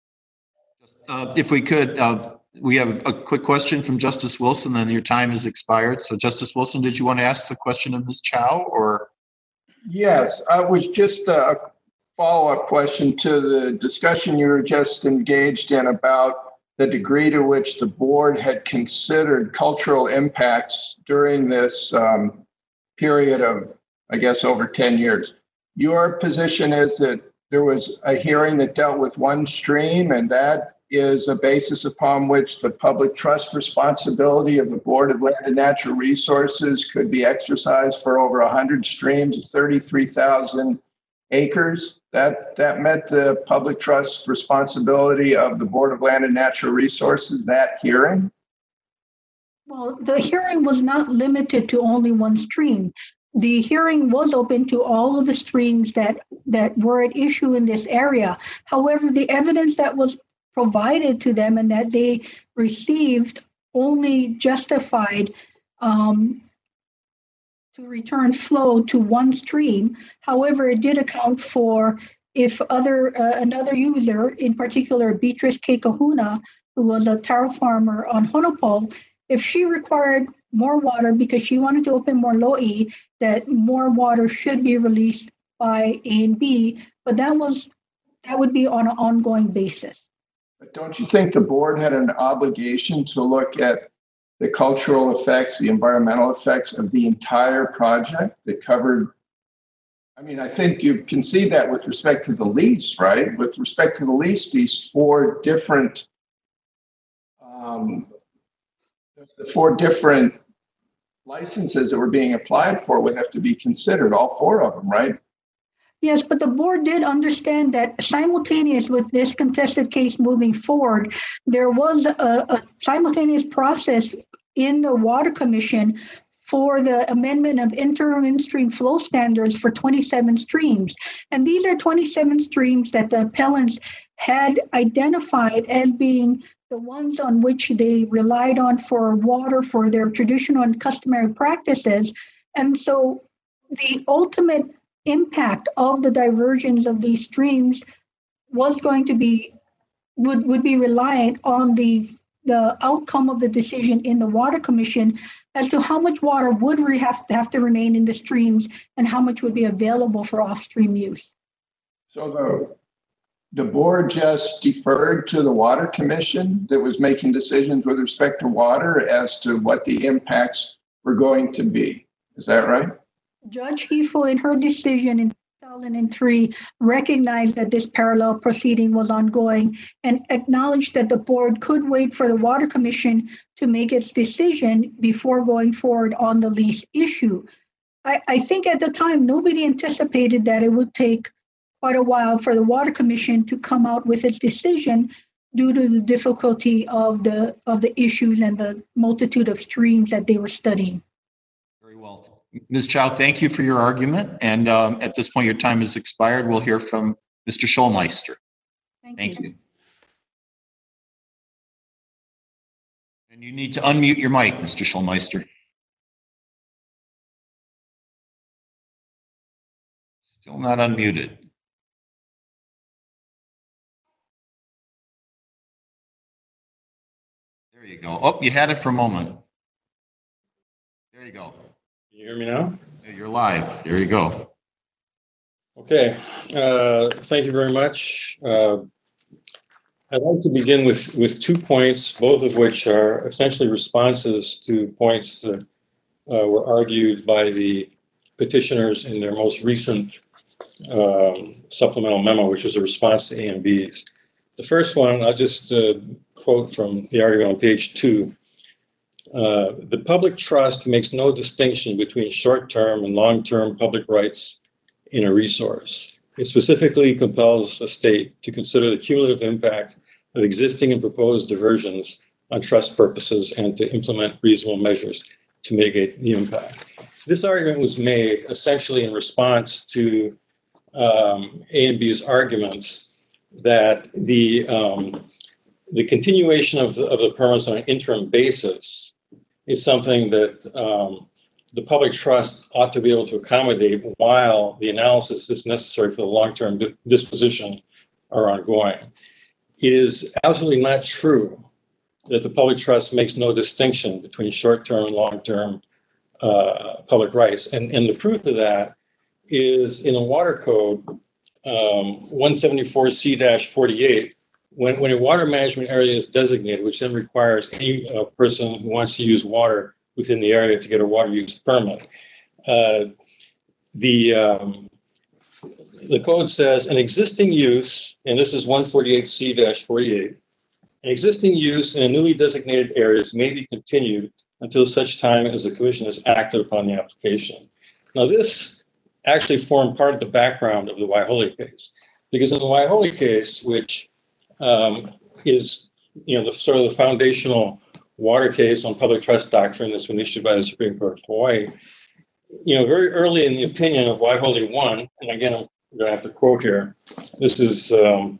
S2: Uh, if we could, uh, we have a quick question from Justice Wilson, then your time has expired. So Justice Wilson, did you want to ask the question of Miz Chow, or?
S8: Yes, I was just a follow-up question to the discussion you were just engaged in about the degree to which the board had considered cultural impacts during this um, period of, I guess, over ten years. Your position is that there was a hearing that dealt with one stream, and that is a basis upon which the public trust responsibility of the Board of Land and Natural Resources could be exercised for over one hundred streams of thirty-three thousand acres. That, that met the public trust responsibility of the Board of Land and Natural Resources, that hearing?
S5: Well, the hearing was not limited to only one stream. The hearing was open to all of the streams that, that were at issue in this area. However, the evidence that was provided to them and that they received only justified um, to return flow to one stream. However, it did account for if other uh, another user, in particular Beatrice K. Kahuna, who was a taro farmer on Honopol, if she required more water because she wanted to open more lo'i, that more water should be released by A and B, but that was that would be on an ongoing basis.
S8: But don't you think the board had an obligation to look at the cultural effects, the environmental effects of the entire project that covered? I mean, I think you can see that with respect to the lease, right? With respect to the lease, these four different, um, the four different licenses that were being applied for would have to be considered, all four of them, right?
S5: Yes, but the board did understand that simultaneous with this contested case moving forward, there was a, a simultaneous process in the Water Commission for the amendment of interim in-stream flow standards for twenty-seven streams. And these are twenty-seven streams that the appellants had identified as being the ones on which they relied on for water for their traditional and customary practices. And so the ultimate impact of the diversions of these streams was going to be, would, would be reliant on the, the outcome of the decision in the Water Commission as to how much water would we have to have to remain in the streams and how much would be available for off-stream use.
S8: So the, the board just deferred to the Water Commission that was making decisions with respect to water as to what the impacts were going to be. Is that right?
S5: Judge Hifo, in her decision in two thousand three, recognized that this parallel proceeding was ongoing and acknowledged that the board could wait for the Water Commission to make its decision before going forward on the lease issue. I, I think at the time, nobody anticipated that it would take quite a while for the Water Commission to come out with its decision due to the difficulty of the, of the issues and the multitude of streams that they were studying.
S2: Very well. Miz Chow, thank you for your argument. And um, at this point, your time has expired. We'll hear from Mister Schulmeister.
S5: Thank,
S2: thank you.
S5: you.
S2: And you need to unmute your mic, Mister Schulmeister. Still not unmuted. There you go. Oh, you had it for a moment. There you go.
S6: Can you hear me now?
S2: You're live. There you go.
S6: Okay. Uh, thank you very much. Uh, I'd like to begin with, with two points, both of which are essentially responses to points that uh, were argued by the petitioners in their most recent um, supplemental memo, which was a response to A and B's. The first one, I'll just uh, quote from the argument on page two. Uh, the public trust makes no distinction between short-term and long-term public rights in a resource. It specifically compels the state to consider the cumulative impact of existing and proposed diversions on trust purposes and to implement reasonable measures to mitigate the impact. This argument was made essentially in response to um, A and B's arguments that the um, the continuation of the, of the permits on an interim basis is something that um, the public trust ought to be able to accommodate while the analysis is necessary for the long-term disposition are ongoing. It is absolutely not true that the public trust makes no distinction between short-term and long-term uh, public rights. And, and the proof of that is in the Water Code, um, one seventy-four C forty-eight, when, when a water management area is designated, which then requires any uh, person who wants to use water within the area to get a water use permit. Uh, the, um, the code says an existing use, and this is one forty-eight C forty-eight, an existing use in a newly designated areas may be continued until such time as the commission has acted upon the application. Now this actually formed part of the background of the Waiahole case, because in the Waiahole case, which um, is you know the sort of the foundational water case on public trust doctrine that's been issued by the Supreme Court of Hawaii, you know, very early in the opinion of Waiahole one, and again, I'm going to have to quote here, this is, um,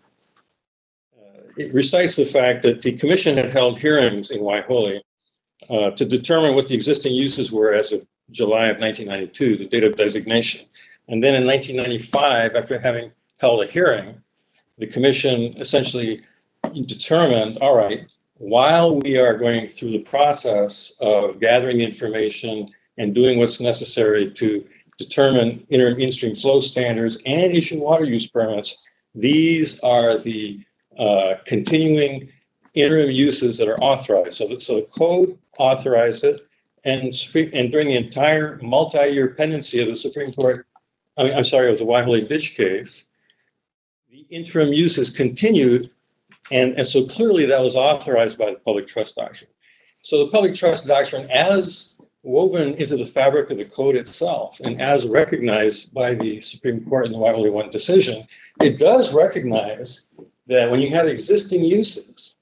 S6: uh, it recites the fact that the commission had held hearings in Waiahole uh, to determine what the existing uses were as of July of nineteen ninety-two, the date of designation. And then in nineteen ninety-five, after having held a hearing, the commission essentially determined, all right, while we are going through the process of gathering information and doing what's necessary to determine inter in-stream flow standards and issue water use permits, these are the uh, continuing interim uses that are authorized. So, that, so the code authorized it, and, and during the entire multi-year pendency of the Supreme Court, I mean, I'm sorry, of the Waiahole Ditch case, the interim uses continued. And, and so clearly that was authorized by the public trust doctrine. So the public trust doctrine, as woven into the fabric of the code itself and as recognized by the Supreme Court in the Waiahole one decision, it does recognize that when you have existing uses,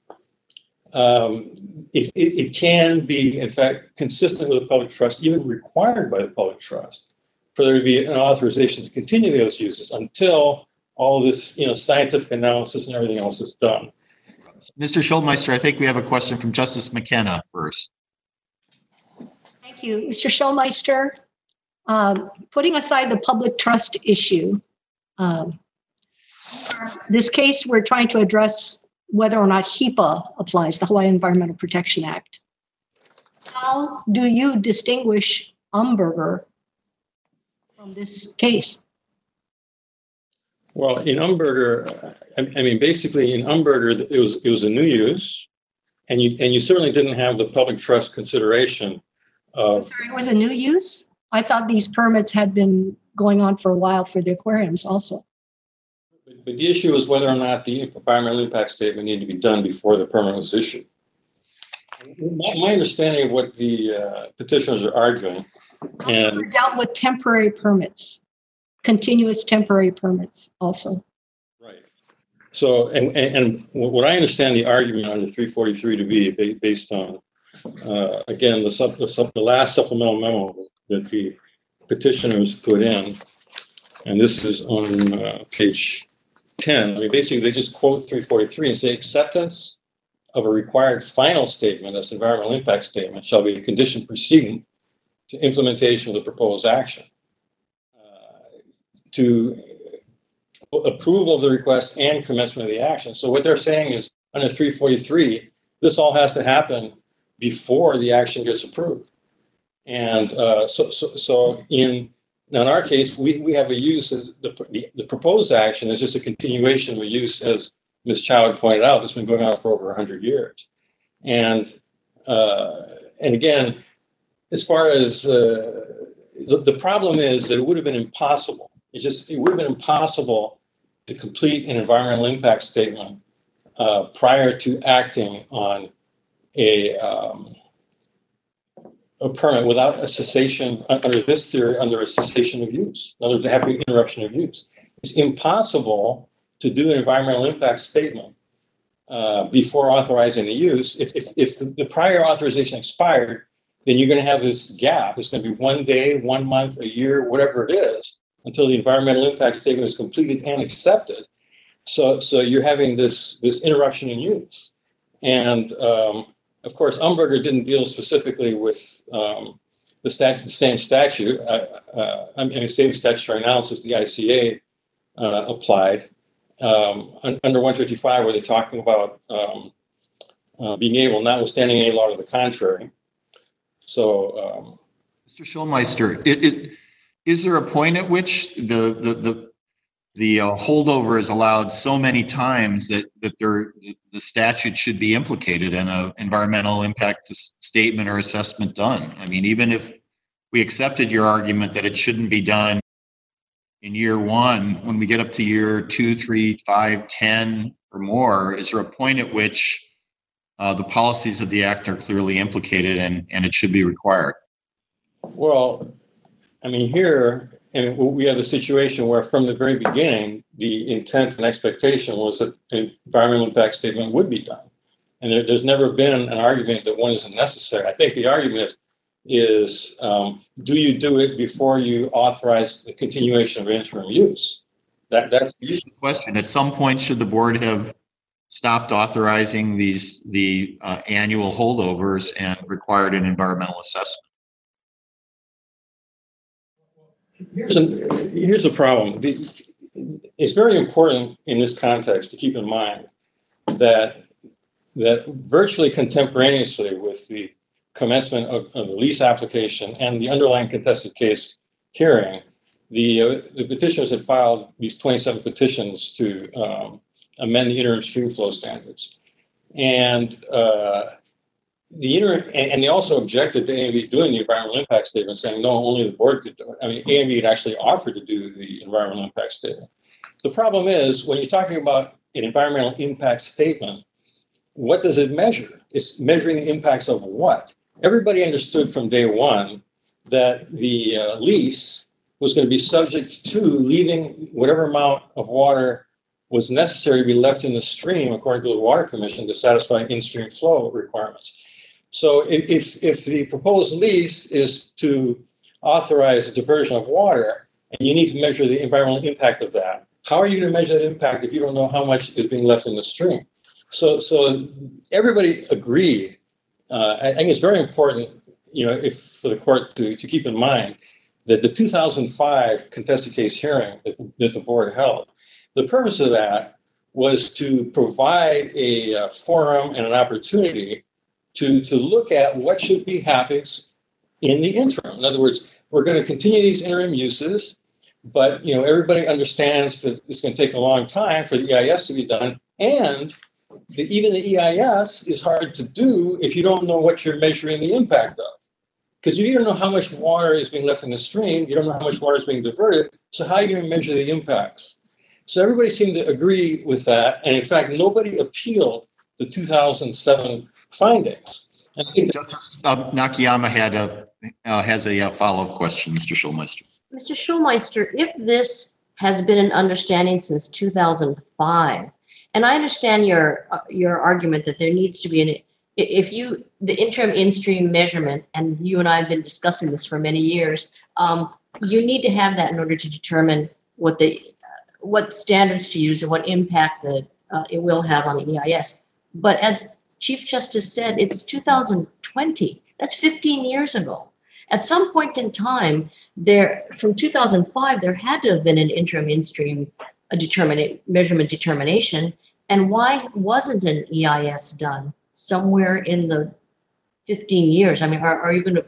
S6: um, it, it, it can be, in fact, consistent with the public trust, even required by the public trust, for there to be an authorization to continue those uses until all this, you know, scientific analysis and everything else is done.
S2: Mister Schulmeister, I think we have a question from Justice McKenna first.
S11: Thank you. Mister Schulmeister, um, putting aside the public trust issue, um, this case, we're trying to address whether or not HEPA applies, the Hawaii Environmental Protection Act. How do you distinguish Umberger from this case?
S6: Well, in Umberger, I mean, basically in Umberger, it was it was a new use, and you and you certainly didn't have the public trust consideration of.
S11: Sorry, it was a new use? I thought these permits had been going on for a while for the aquariums also.
S6: But, but the issue is whether or not the environmental impact statement needed to be done before the permit was issued. My, my understanding of what the uh, petitioners are arguing, and
S11: dealt with temporary permits. Continuous temporary permits also.
S6: Right. So, and, and, and what I understand the argument under three forty-three to be based on, uh, again, the, sub, the, sub, the last supplemental memo that the petitioners put in, and this is on uh, page ten. I mean, basically, they just quote three forty-three and say acceptance of a required final statement, that's environmental impact statement, shall be a condition preceding to implementation of the proposed action. To approval of the request and commencement of the action. So what they're saying is under three forty-three, this all has to happen before the action gets approved. And uh, so, so, so in, now in our case, we, we have a use as the, the, the proposed action is just a continuation of a use, as Miz Chow had pointed out, that's been going on for over one hundred years. And, uh, and again, as far as uh, the, the problem is that it would have been impossible. It just, it would have been impossible to complete an environmental impact statement uh, prior to acting on a, um, a permit without a cessation, under this theory, under a cessation of use. In other words, there have to be interruption of use. It's impossible to do an environmental impact statement uh, before authorizing the use. If, if, if the, the prior authorization expired, then you're going to have this gap. It's going to be one day, one month, a year, whatever it is, until the environmental impact statement is completed and accepted. So, so you're having this, this interruption in use. And um, of course, Umberger didn't deal specifically with um, the, stat- the same statute. Uh, uh, I mean, the same statutory analysis the I C A uh, applied. Um, un- under one fifty-five, where they're talking about um, uh, being able, notwithstanding any law to the contrary. So, um,
S2: Mister Schulmeister, it, it, is there a point at which the the the, the uh, holdover is allowed so many times that that there the statute should be implicated and an environmental impact statement or assessment done? I mean, even if we accepted your argument that it shouldn't be done in year one, when we get up to year two, three, five, ten, or more, is there a point at which uh, the policies of the act are clearly implicated and, and it should be required?
S6: Well, I mean, here, and we have the situation where from the very beginning, the intent and expectation was that an environmental impact statement would be done. And there, there's never been an argument that one isn't necessary. I think the argument is, is um, do you do it before you authorize the continuation of interim use? That, that's
S2: Here's the question. At some point, should the board have stopped authorizing these the uh, annual holdovers and required an environmental assessment?
S6: Here's a, here's a problem. The, it's very important in this context to keep in mind that, that virtually contemporaneously with the commencement of, of the lease application and the underlying contested case hearing, the, uh, the petitioners had filed these twenty-seven petitions to um, amend the interim stream flow standards. And uh, the inter- and, and they also objected to A M B doing the environmental impact statement, saying no, only the board could do it. I mean, A M B had actually offered to do the environmental impact statement. The problem is, when you're talking about an environmental impact statement, what does it measure? It's measuring the impacts of what? Everybody understood from day one that the uh, lease was going to be subject to leaving whatever amount of water was necessary to be left in the stream, according to the Water Commission, to satisfy in-stream flow requirements. So if, if the proposed lease is to authorize a diversion of water, and you need to measure the environmental impact of that, how are you going to measure that impact if you don't know how much is being left in the stream? So, so everybody agreed. Uh, I think it's very important, you know, if for the court to, to keep in mind that the two thousand five contested case hearing that, that the board held, the purpose of that was to provide a uh, forum and an opportunity to, to look at what should be happening in the interim. In other words, we're going to continue these interim uses, but you know everybody understands that it's going to take a long time for the E I S to be done, and the, even the E I S is hard to do if you don't know what you're measuring the impact of. Because you don't know how much water is being left in the stream, you don't know how much water is being diverted, so how are you going to measure the impacts? So everybody seemed to agree with that, and in fact, nobody appealed the two thousand seven findings. And I think
S2: Justice uh, Nakayama had a uh, has a uh, follow-up question, Mister Schulmeister.
S9: Mister Schulmeister, if this has been an understanding since two thousand five, and I understand your uh, your argument that there needs to be an if you the interim in-stream measurement, and you and I have been discussing this for many years, um, you need to have that in order to determine what the uh, what standards to use and what impact that uh, it will have on the E I S. But as Chief Justice said, it's two thousand twenty. That's fifteen years ago. At some point in time, there from two thousand five, there had to have been an interim in-stream a determine, measurement determination. And why wasn't an E I S done somewhere in the fifteen years? I mean, are, are you going to,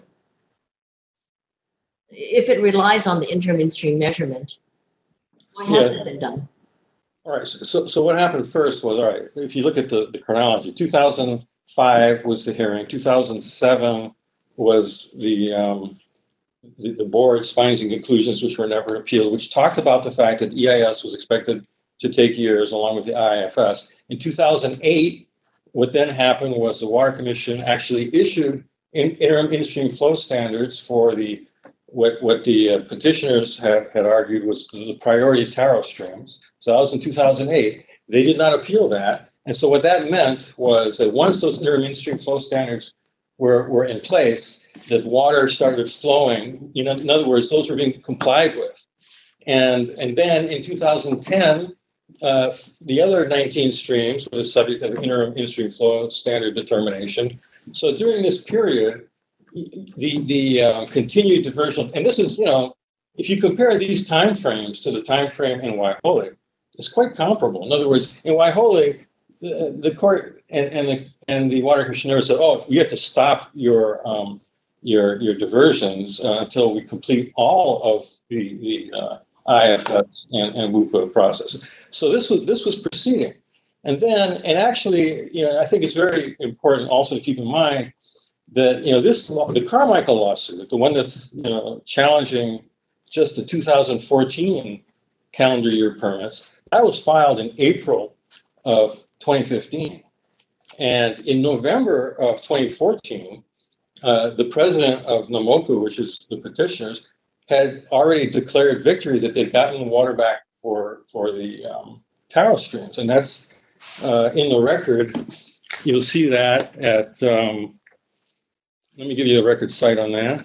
S9: if it relies on the interim in-stream measurement, why hasn't it been done?
S6: All right. So, so what happened first was, all right, if you look at the, the chronology, two thousand five was the hearing, two thousand seven was the, um, the, the board's findings and conclusions, which were never appealed, which talked about the fact that E I S was expected to take years along with the I I F S. In two thousand eight, what then happened was the Water Commission actually issued in, interim in-stream flow standards for the what what the uh, petitioners had, had argued was the priority taro streams. So that was in two thousand eight. They did not appeal that. And so what that meant was that once those interim in-stream flow standards were, were in place, that water started flowing. You know, in other words, those were being complied with. And, and then in two thousand ten, uh, the other nineteen streams were the subject of interim in-stream flow standard determination. So during this period, the the uh, continued diversion, and this is, you know, if you compare these timeframes to the time frame in Waihole, it's quite comparable. In other words, in Waihole, the, the court and, and the and the water commissioner said, "Oh, you have to stop your um, your your diversions uh, until we complete all of the the uh, I F S and, and W U P A processes." So this was this was proceeding, and then and actually, you know, I think it's very important also to keep in mind that, you know, this the Carmichael lawsuit, the one that's, you know, challenging just the two thousand fourteen calendar year permits, that was filed in April of twenty fifteen, and in November of twenty fourteen, uh, the president of Namoku, which is the petitioners, had already declared victory that they'd gotten the water back for for the um, taro streams, and that's uh, in the record. You'll see that at. Um, Let me give you the record site on that.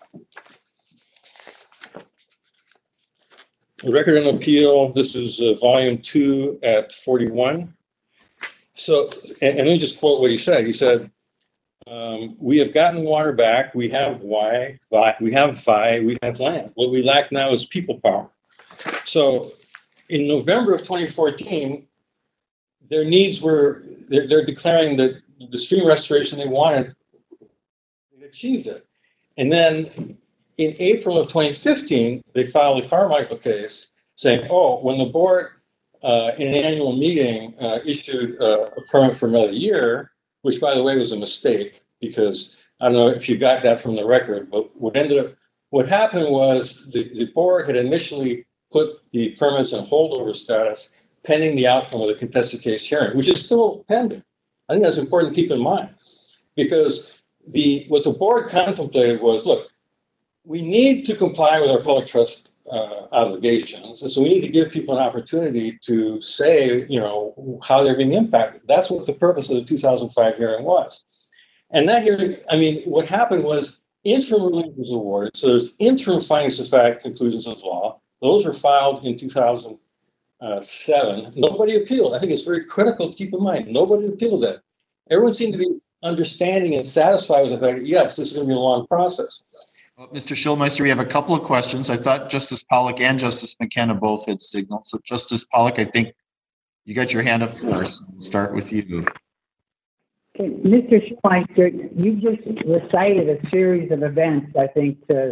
S6: The record on appeal, this is uh, volume two at forty-one. So, and, and let me just quote what he said. He said, um, we have gotten water back. We have why, we have Vi, we have land. What we lack now is people power. So in November of twenty fourteen, their needs were, they're, they're declaring that the stream restoration they wanted, achieved it. And then in April of twenty fifteen, they filed a Carmichael case saying, oh, when the board uh, in an annual meeting uh, issued uh, a permit for another year, which by the way was a mistake, because I don't know if you got that from the record, but what ended up, what happened was the, the board had initially put the permits in holdover status pending the outcome of the contested case hearing, which is still pending. I think that's important to keep in mind, because The, what the board contemplated was, look, we need to comply with our public trust uh, obligations. And so we need to give people an opportunity to say, you know, how they're being impacted. That's what the purpose of the two thousand five hearing was. And that hearing, I mean, what happened was interim relief was awarded. So there's interim findings of fact, conclusions of law. Those were filed in two thousand seven. Nobody appealed. I think it's very critical to keep in mind. Nobody appealed that. Everyone seemed to be understanding and satisfied with the fact that, yes, this is going to be a long process.
S2: Well, Mister Schulmeister, we have a couple of questions. I thought Justice Pollack and Justice McKenna both had signaled. So Justice Pollack, I think you got your hand up first. I'll start with you.
S10: Okay, Mister Schulmeister, you just recited a series of events, I think, to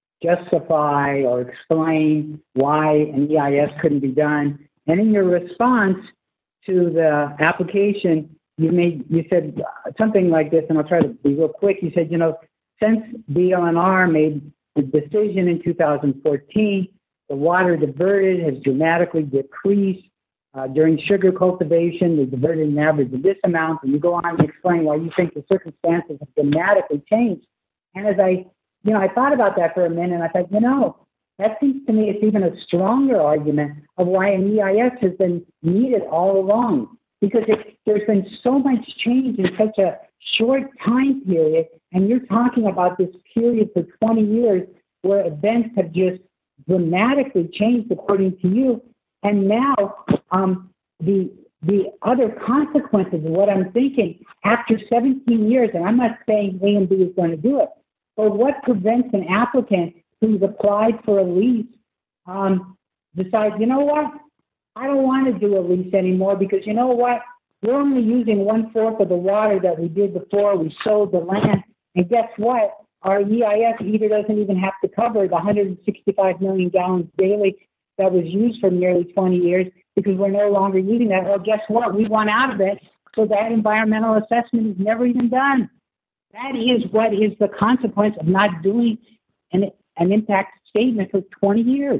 S10: justify or explain why an E I S couldn't be done. And in your response to the application, you made, you said something like this, and I'll try to be real quick. You said, you know, since B L N R made the decision in two thousand fourteen, the water diverted has dramatically decreased. Uh, during sugar cultivation, they diverted an average of this amount, and you go on to explain why you think the circumstances have dramatically changed. And as I, you know, I thought about that for a minute, and I thought, you know, that seems to me it's even a stronger argument of why an E I S has been needed all along. Because it, there's been so much change in such a short time period, and you're talking about this period for twenty years where events have just dramatically changed according to you. And now um, the the other consequences of what I'm thinking after seventeen years, and I'm not saying A and B is going to do it, but what prevents an applicant who's applied for a lease um, decide, you know what? I don't want to do a lease anymore because you know what? We're only using one fourth of the water that we did before we sold the land. And guess what? Our E I S either doesn't even have to cover the one hundred sixty-five million gallons daily that was used for nearly twenty years because we're no longer using that. Well, guess what? We want out of it. So that environmental assessment is never even done. That is what is the consequence of not doing an, an impact statement for twenty years.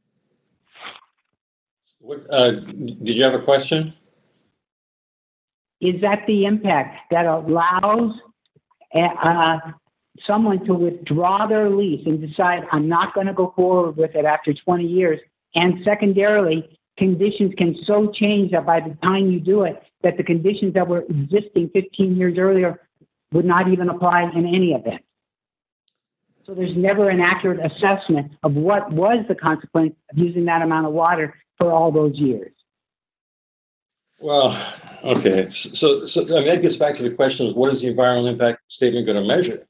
S6: What, uh, did you have a question?
S10: is that the impact that allows uh, someone to withdraw their lease and decide, I'm not going to go forward with it after twenty years? And secondarily, conditions can so change that by the time you do it, that the conditions that were existing fifteen years earlier would not even apply in any event. So there's never an accurate assessment of what was the consequence of using that amount of water for all those years.
S6: Well, okay. So, so I mean, that gets back to the question of what is the environmental impact statement going to measure?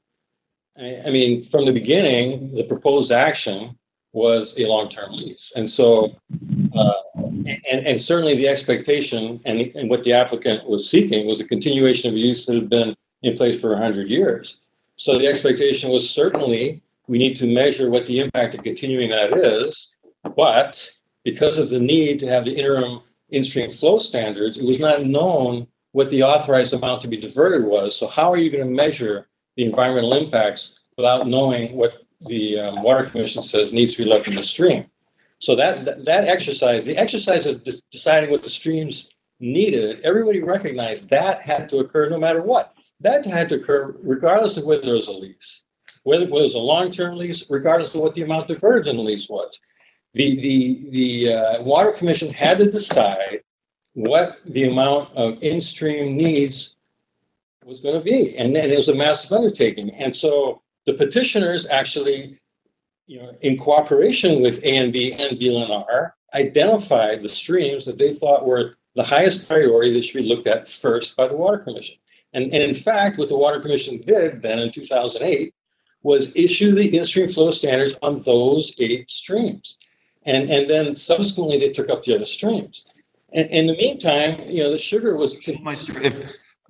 S6: I, I mean, from the beginning, the proposed action was a long-term lease. And so, uh, and, and certainly the expectation and, and what the applicant was seeking was a continuation of use that had been in place for one hundred years. So the expectation was certainly we need to measure what the impact of continuing that is, but because of the need to have the interim in-stream flow standards, it was not known what the authorized amount to be diverted was. So how are you going to measure the environmental impacts without knowing what the um, Water Commission says needs to be left in the stream? So that that, that exercise, the exercise of des- deciding what the streams needed, everybody recognized that had to occur no matter what. That had to occur regardless of whether there was a lease, whether it was a long-term lease, regardless of what the amount diverted in the lease was. The, the, the uh, Water Commission had to decide what the amount of in-stream needs was going to be. And, and it was a massive undertaking. And so the petitioners actually, you know, in cooperation with A N B and B L N R, identified the streams that they thought were the highest priority that should be looked at first by the Water Commission. And, and in fact, what the Water Commission did then in two thousand eight was issue the in-stream flow standards on those eight streams. And, and then subsequently, they took up the other streams. And, and in the meantime, you know, the sugar was...
S2: If,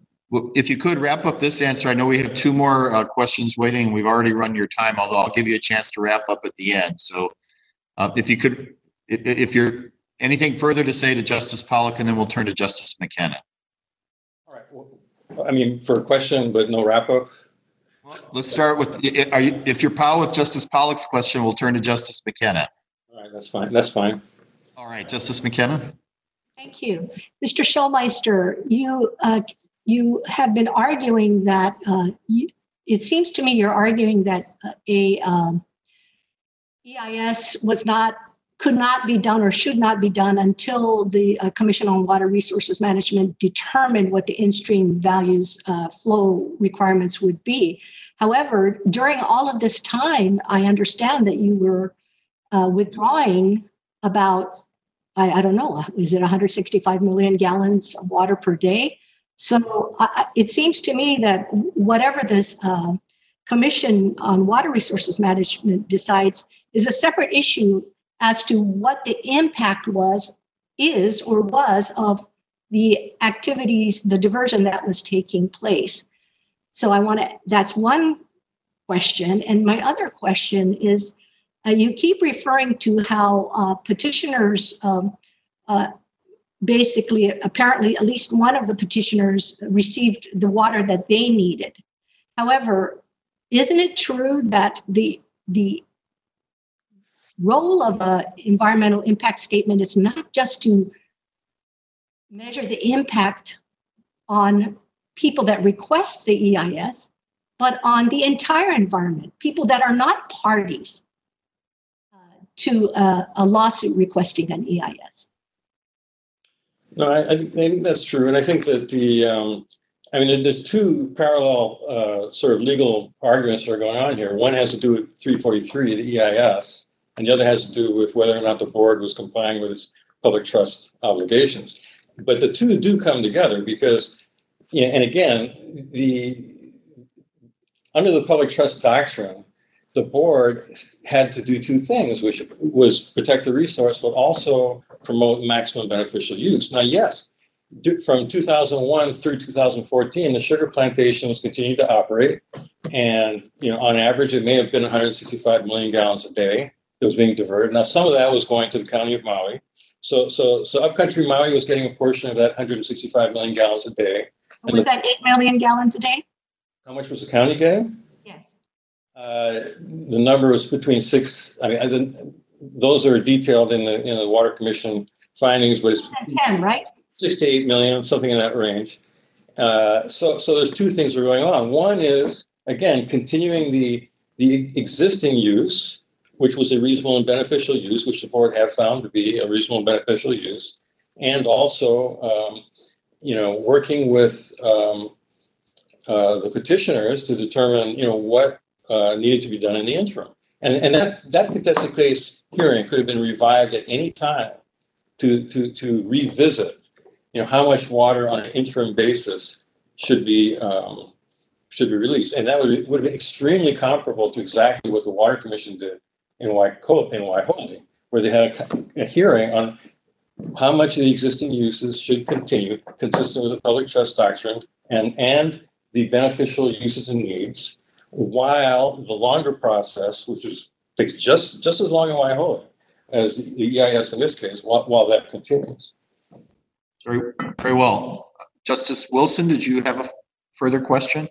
S2: if you could wrap up this answer, I know we have two more uh, questions waiting. We've already run your time, although I'll give you a chance to wrap up at the end. So uh, if you could, if, if you're anything further to say to Justice Pollack, and then we'll turn to Justice McKenna.
S6: All right. Well, I mean, for a question, but no wrap up.
S2: Well, let's start with, are you, if you're pal with Justice Pollack's question, we'll turn to Justice McKenna.
S6: All right, that's fine. That's fine.
S2: All right, Justice McKenna.
S11: Thank you. Mister Schulmeister, you uh, you have been arguing that, uh, you, it seems to me you're arguing that uh, a um, E I S was not, could not be done or should not be done until the uh, Commission on Water Resources Management determined what the in-stream values uh, flow requirements would be. However, during all of this time, I understand that you were uh, withdrawing about, I, I don't know, is it one hundred sixty-five million gallons of water per day? So uh, it seems to me that whatever this uh, Commission on Water Resources Management decides is a separate issue as to what the impact was, is, or was of the activities, the diversion that was taking place. So I want to, that's one question. And my other question is, uh, you keep referring to how uh, petitioners, um, uh, basically, apparently, at least one of the petitioners received the water that they needed. However, isn't it true that the the role of an environmental impact statement is not just to measure the impact on people that request the E I S, but on the entire environment, people that are not parties uh, to uh, a lawsuit requesting an E I S?
S6: No, I, I think that's true. And I think that the, um, I mean, there's two parallel uh, sort of legal arguments that are going on here. One has to do with three forty-three, the E I S, and the other has to do with whether or not the board was complying with its public trust obligations. But the two do come together because, you know, and again, the under the public trust doctrine, the board had to do two things, which was protect the resource, but also promote maximum beneficial use. Now, yes, from two thousand one through two thousand fourteen, the sugar plantations continued to operate. And, you know, on average, it may have been one hundred sixty-five million gallons a day that was being diverted. Now, some of that was going to the county of Maui. So, so, so upcountry Maui was getting a portion of that one hundred sixty-five million gallons a day.
S11: Was the, that eight million gallons a day?
S6: How much was the county getting?
S11: Yes.
S6: Uh, the number was between six. I mean, I didn't, those are detailed in the in the Water Commission findings, but it's
S11: ten, right?
S6: Six to eight million, something in that range. uh, so, so there's two things that are going on. One is, again, continuing the, the existing use, which was a reasonable and beneficial use, which the board have found to be a reasonable and beneficial use, and also, um, you know, working with um, uh, the petitioners to determine, you know, what uh, needed to be done in the interim. And, and that, that contested case hearing could have been revived at any time to, to, to revisit, you know, how much water on an interim basis should be um, should be released. And that would, be, would have been extremely comparable to exactly what the Water Commission did in Waiho, in Waiho, where they had a, a hearing on how much of the existing uses should continue consistent with the public trust doctrine and, and the beneficial uses and needs, while the longer process, which is takes just, just as long in Waiho as the E I S in this case, while, while that continues.
S2: Very, very well. Justice Wilson, did you have a further question?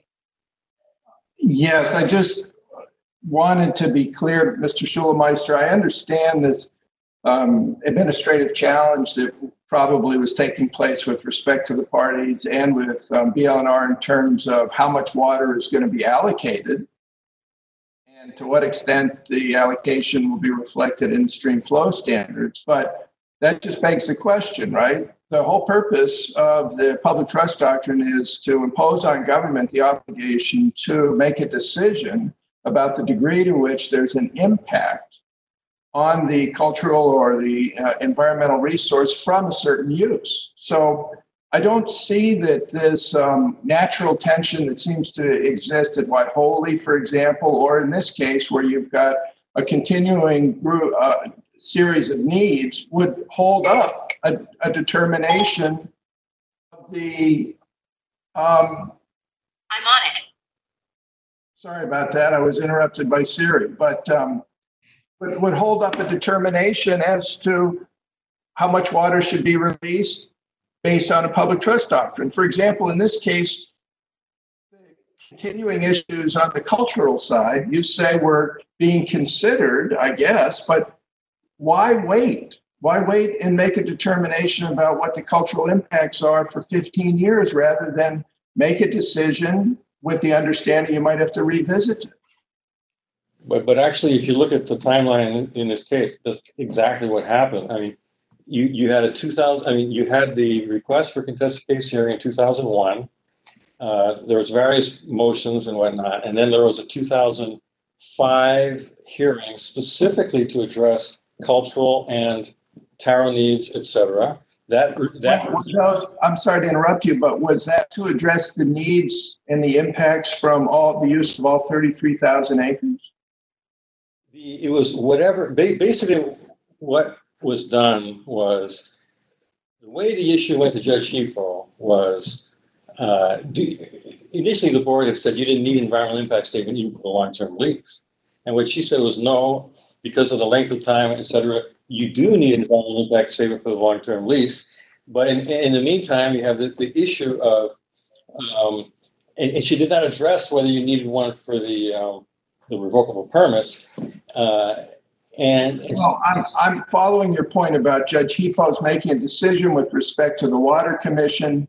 S8: Yes, I just wanted to be clear, Mister Schulmeister. I understand this um, administrative challenge that probably was taking place with respect to the parties and with um, B L N R in terms of how much water is going to be allocated and to what extent the allocation will be reflected in stream flow standards. But that just begs the question, right? The whole purpose of the public trust doctrine is to impose on government the obligation to make a decision about the degree to which there's an impact on the cultural or the uh, environmental resource from a certain use. So I don't see that this um, natural tension that seems to exist at Waiho, for example, or in this case where you've got a continuing uh, series of needs would hold up a, a determination of the, um,
S4: I'm on it.
S8: Sorry about that. I was interrupted by Siri, but, um, but would hold up a determination as to how much water should be released based on a public trust doctrine. For example, in this case, continuing issues on the cultural side, you say were being considered, I guess, but why wait? Why wait and make a determination about what the cultural impacts are for fifteen years rather than make a decision with the understanding you might have to revisit it?
S6: But but actually, if you look at the timeline in, in this case, that's exactly what happened. I mean, you, you had a two thousand, I mean, you had the request for contested case hearing in two thousand one. Uh, there was various motions and whatnot. And then there was a two thousand five hearing specifically to address cultural and Taro needs, et cetera. That, that
S8: those, I'm sorry to interrupt you, but was that to address the needs and the impacts from all the use of all thirty-three thousand acres?
S6: The, it was whatever, basically what was done was, the way the issue went to Judge Hefo was, uh, do, initially the board had said you didn't need an environmental impact statement even for the long-term lease. And what she said was no, because of the length of time, et cetera, you do need an environmental impact statement for the long-term lease. But in, in the meantime, you have the, the issue of, um, and, and she did not address whether you needed one for the um, the revocable permits. Uh, and
S8: well, I'm, I'm following your point about Judge Hefo's making a decision with respect to the Water Commission.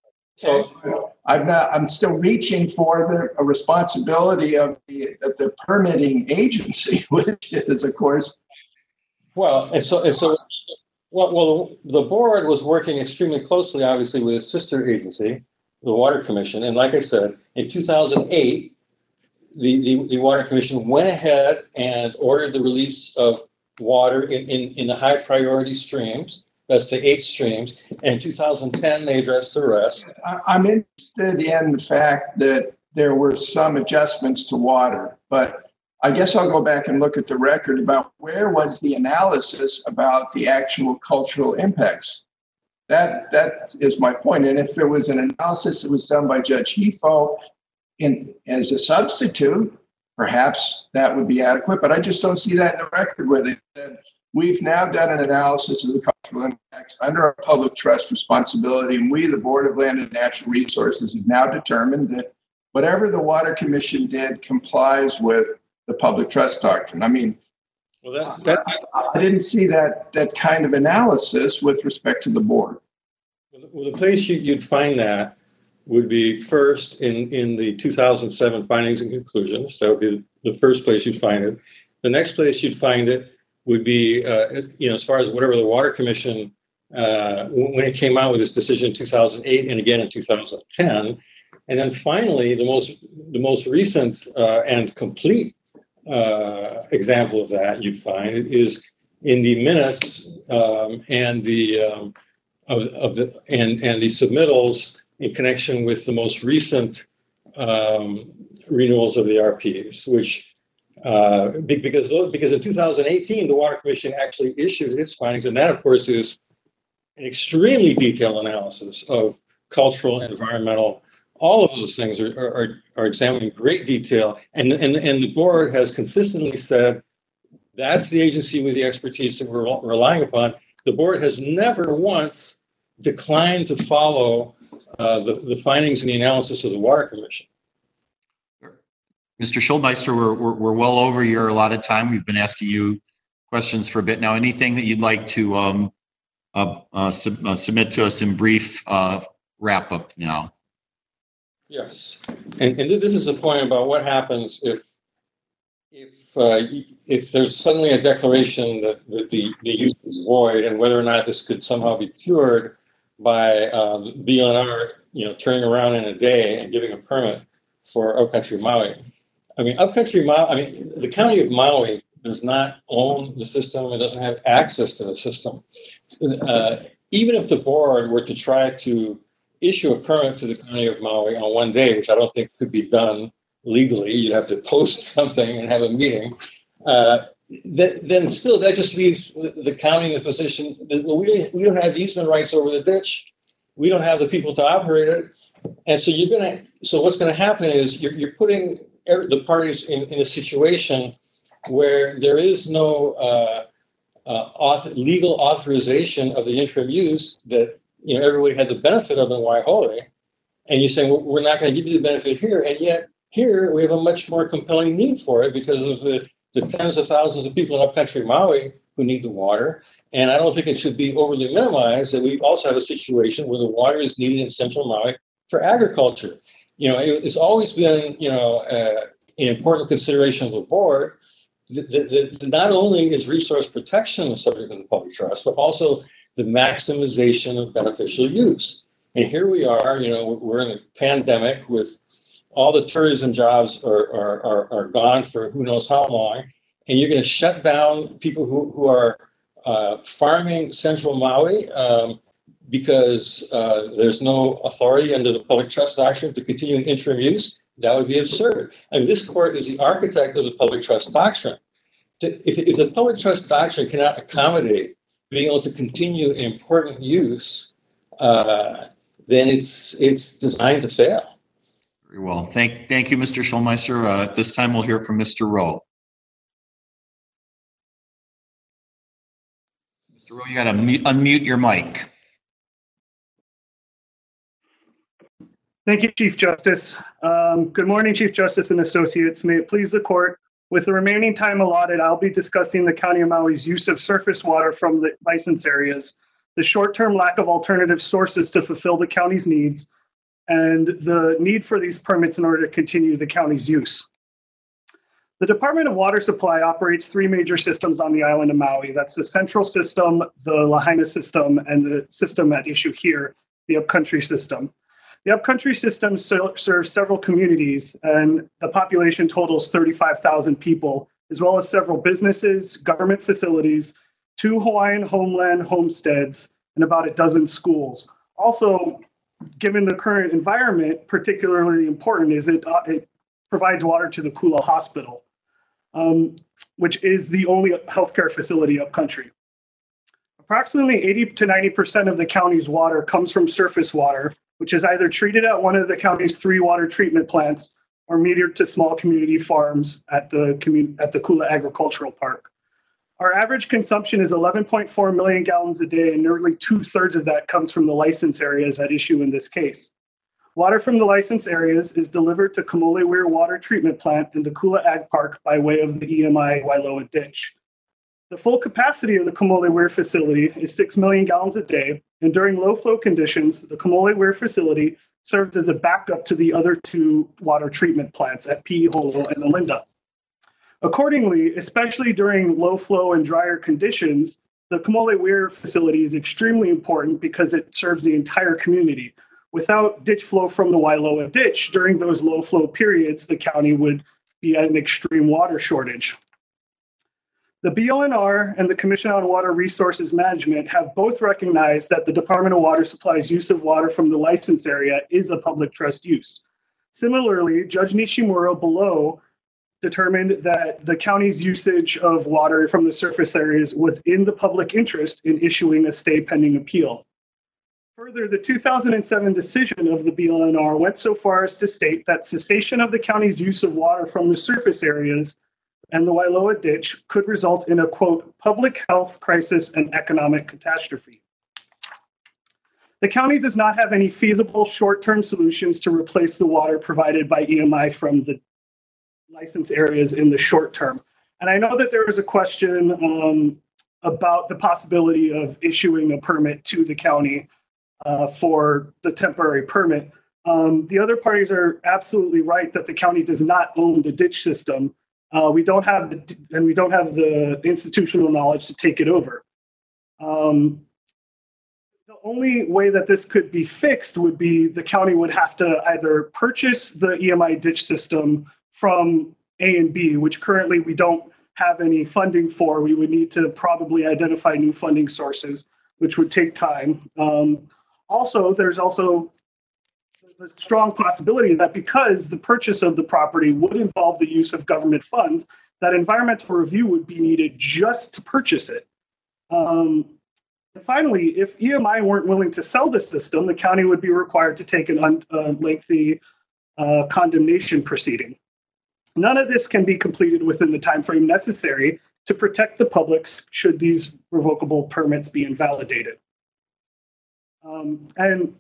S8: So I'm not. I'm still reaching for the a responsibility of the of the permitting agency, which is, of course.
S6: Well, and so and so. Well, well, the board was working extremely closely, obviously, with its sister agency, the Water Commission. And like I said, in two thousand eight, the, the, the Water Commission went ahead and ordered the release of water in, in, in the high priority streams. That's the eight streams. And in two thousand ten, they addressed the rest.
S8: I'm interested in the fact that there were some adjustments to water, but I guess I'll go back and look at the record about where was the analysis about the actual cultural impacts. That, that is my point. And if there was an analysis that was done by Judge Hefo in, as a substitute, perhaps that would be adequate. But I just don't see that in the record where they said, we've now done an analysis of the cultural impacts under our public trust responsibility. And we, the Board of Land and Natural Resources, have now determined that whatever the Water Commission did complies with the public trust doctrine. I mean,
S6: well, that, that,
S8: I, I didn't see that that kind of analysis with respect to the board.
S6: Well, the place you, you'd find that would be first in, in the two thousand seven findings and conclusions. That would be the first place you'd find it. The next place you'd find it would be, uh, you know, as far as whatever the Water Commission, uh, when it came out with its decision in two thousand eight and again in two thousand ten. And then finally, the most, the most recent uh, and complete uh, example of that you'd find is in the minutes um, and the um, of, of the and and the submittals in connection with the most recent um, renewals of the R Ps, which uh, because because in two thousand eighteen the Water Commission actually issued its findings, and that of course is an extremely detailed analysis of cultural, environmental. All of those things are, are, are examined in great detail. And, and, and the board has consistently said, that's the agency with the expertise that we're relying upon. The board has never once declined to follow uh, the, the findings and the analysis of the Water Commission.
S2: Mister Schulmeister, we're, we're, we're well over your allotted time. We've been asking you questions for a bit now. Anything that you'd like to um, uh, uh, sub, uh, submit to us in brief uh, wrap up now?
S6: Yes, and, and this is a point about what happens if if uh, if there's suddenly a declaration that, that the, the use is void, and whether or not this could somehow be cured by um, B L N R, you know, turning around in a day and giving a permit for Upcountry Maui. I mean, Upcountry Maui. I mean, the county of Maui does not own the system; it doesn't have access to the system. Uh, even if the board were to try to issue a permit to the county of Maui on one day, which I don't think could be done legally. You'd have to post something and have a meeting. Uh, th- then still, that just leaves the county in a position that well, we, don't, we don't have easement rights over the ditch. We don't have the people to operate it. And so you're going to, so what's going to happen is you're, you're putting the parties in, in a situation where there is no uh, uh, author, legal authorization of the interim use that you know, everybody had the benefit of in Waihole, and you're saying, well, we're not going to give you the benefit here, and yet here we have a much more compelling need for it because of the, the tens of thousands of people in Upcountry Maui who need the water, and I don't think it should be overly minimized that we also have a situation where the water is needed in Central Maui for agriculture. You know, it, it's always been, you know, uh, an important consideration of the board that, that, that not only is resource protection the subject of the public trust, but also the maximization of beneficial use. And here we are, you know, we're in a pandemic with all the tourism jobs are, are, are, are gone for who knows how long. And you're going to shut down people who, who are uh, farming Central Maui um, because uh, there's no authority under the public trust doctrine to continue interim use. That would be absurd. I mean, this court is the architect of the public trust doctrine. If, if the public trust doctrine cannot accommodate being able to continue an important use, uh, then it's it's designed to fail.
S2: Very well. Thank thank you, Mister Schulmeister. Uh, at this time, we'll hear from Mister Rowe. Mister Rowe, you got to unmute your mic.
S7: Thank you, Chief Justice. Um, good morning, Chief Justice and Associates. May it please the court, with the remaining time allotted, I'll be discussing the County of Maui's use of surface water from the license areas, the short-term lack of alternative sources to fulfill the county's needs, and the need for these permits in order to continue the county's use. The Department of Water Supply operates three major systems on the island of Maui. That's the central system, the Lahaina system, and the system at issue here, the Upcountry system. The Upcountry system serves several communities, and the population totals thirty-five thousand people, as well as several businesses, government facilities, two Hawaiian homeland homesteads, and about a dozen schools. Also, given the current environment, particularly important is it, uh, it provides water to the Kula Hospital, um, which is the only healthcare facility upcountry. Approximately eighty to ninety percent of the county's water comes from surface water, which is either treated at one of the county's three water treatment plants or metered to small community farms at the, commun- at the Kula Agricultural Park. Our average consumption is eleven point four million gallons a day, and nearly two-thirds of that comes from the license areas at issue in this case. Water from the license areas is delivered to Kamoleweir Water Treatment Plant in the Kula Ag Park by way of the E M I Wailoa Ditch. The full capacity of the Kamoleweir facility is six million gallons a day, and during low flow conditions, the Kamoleweir facility serves as a backup to the other two water treatment plants at Piholo and Olinda. Accordingly, especially during low flow and drier conditions, the Kamole Weir facility is extremely important because it serves the entire community. Without ditch flow from the Wailoa ditch during those low flow periods, the county would be at an extreme water shortage. The B L N R and the Commission on Water Resources Management have both recognized that the Department of Water Supply's use of water from the licensed area is a public trust use. Similarly, Judge Nishimura below determined that the county's usage of water from the surface areas was in the public interest in issuing a stay pending appeal. Further, the two thousand seven decision of the B L N R went so far as to state that cessation of the county's use of water from the surface areas and the Wailoa ditch could result in a, quote, public health crisis and economic catastrophe. The county does not have any feasible short-term solutions to replace the water provided by E M I from the licensed areas in the short term. And I know that there was a question um, about the possibility of issuing a permit to the county uh, for the temporary permit. Um, the other parties are absolutely right that the county does not own the ditch system. Uh, we don't have the, and we don't have the institutional knowledge to take it over. Um, the only way that this could be fixed would be the county would have to either purchase the E M I ditch system from A and B, which currently we don't have any funding for. We would need to probably identify new funding sources, which would take time. Um, also, there's also a strong possibility that because the purchase of the property would involve the use of government funds, that environmental review would be needed just to purchase it. Um, and finally, if E M I weren't willing to sell the system, the county would be required to take a uh, lengthy uh, condemnation proceeding. None of this can be completed within the time frame necessary to protect the public should these revocable permits be invalidated. Um, and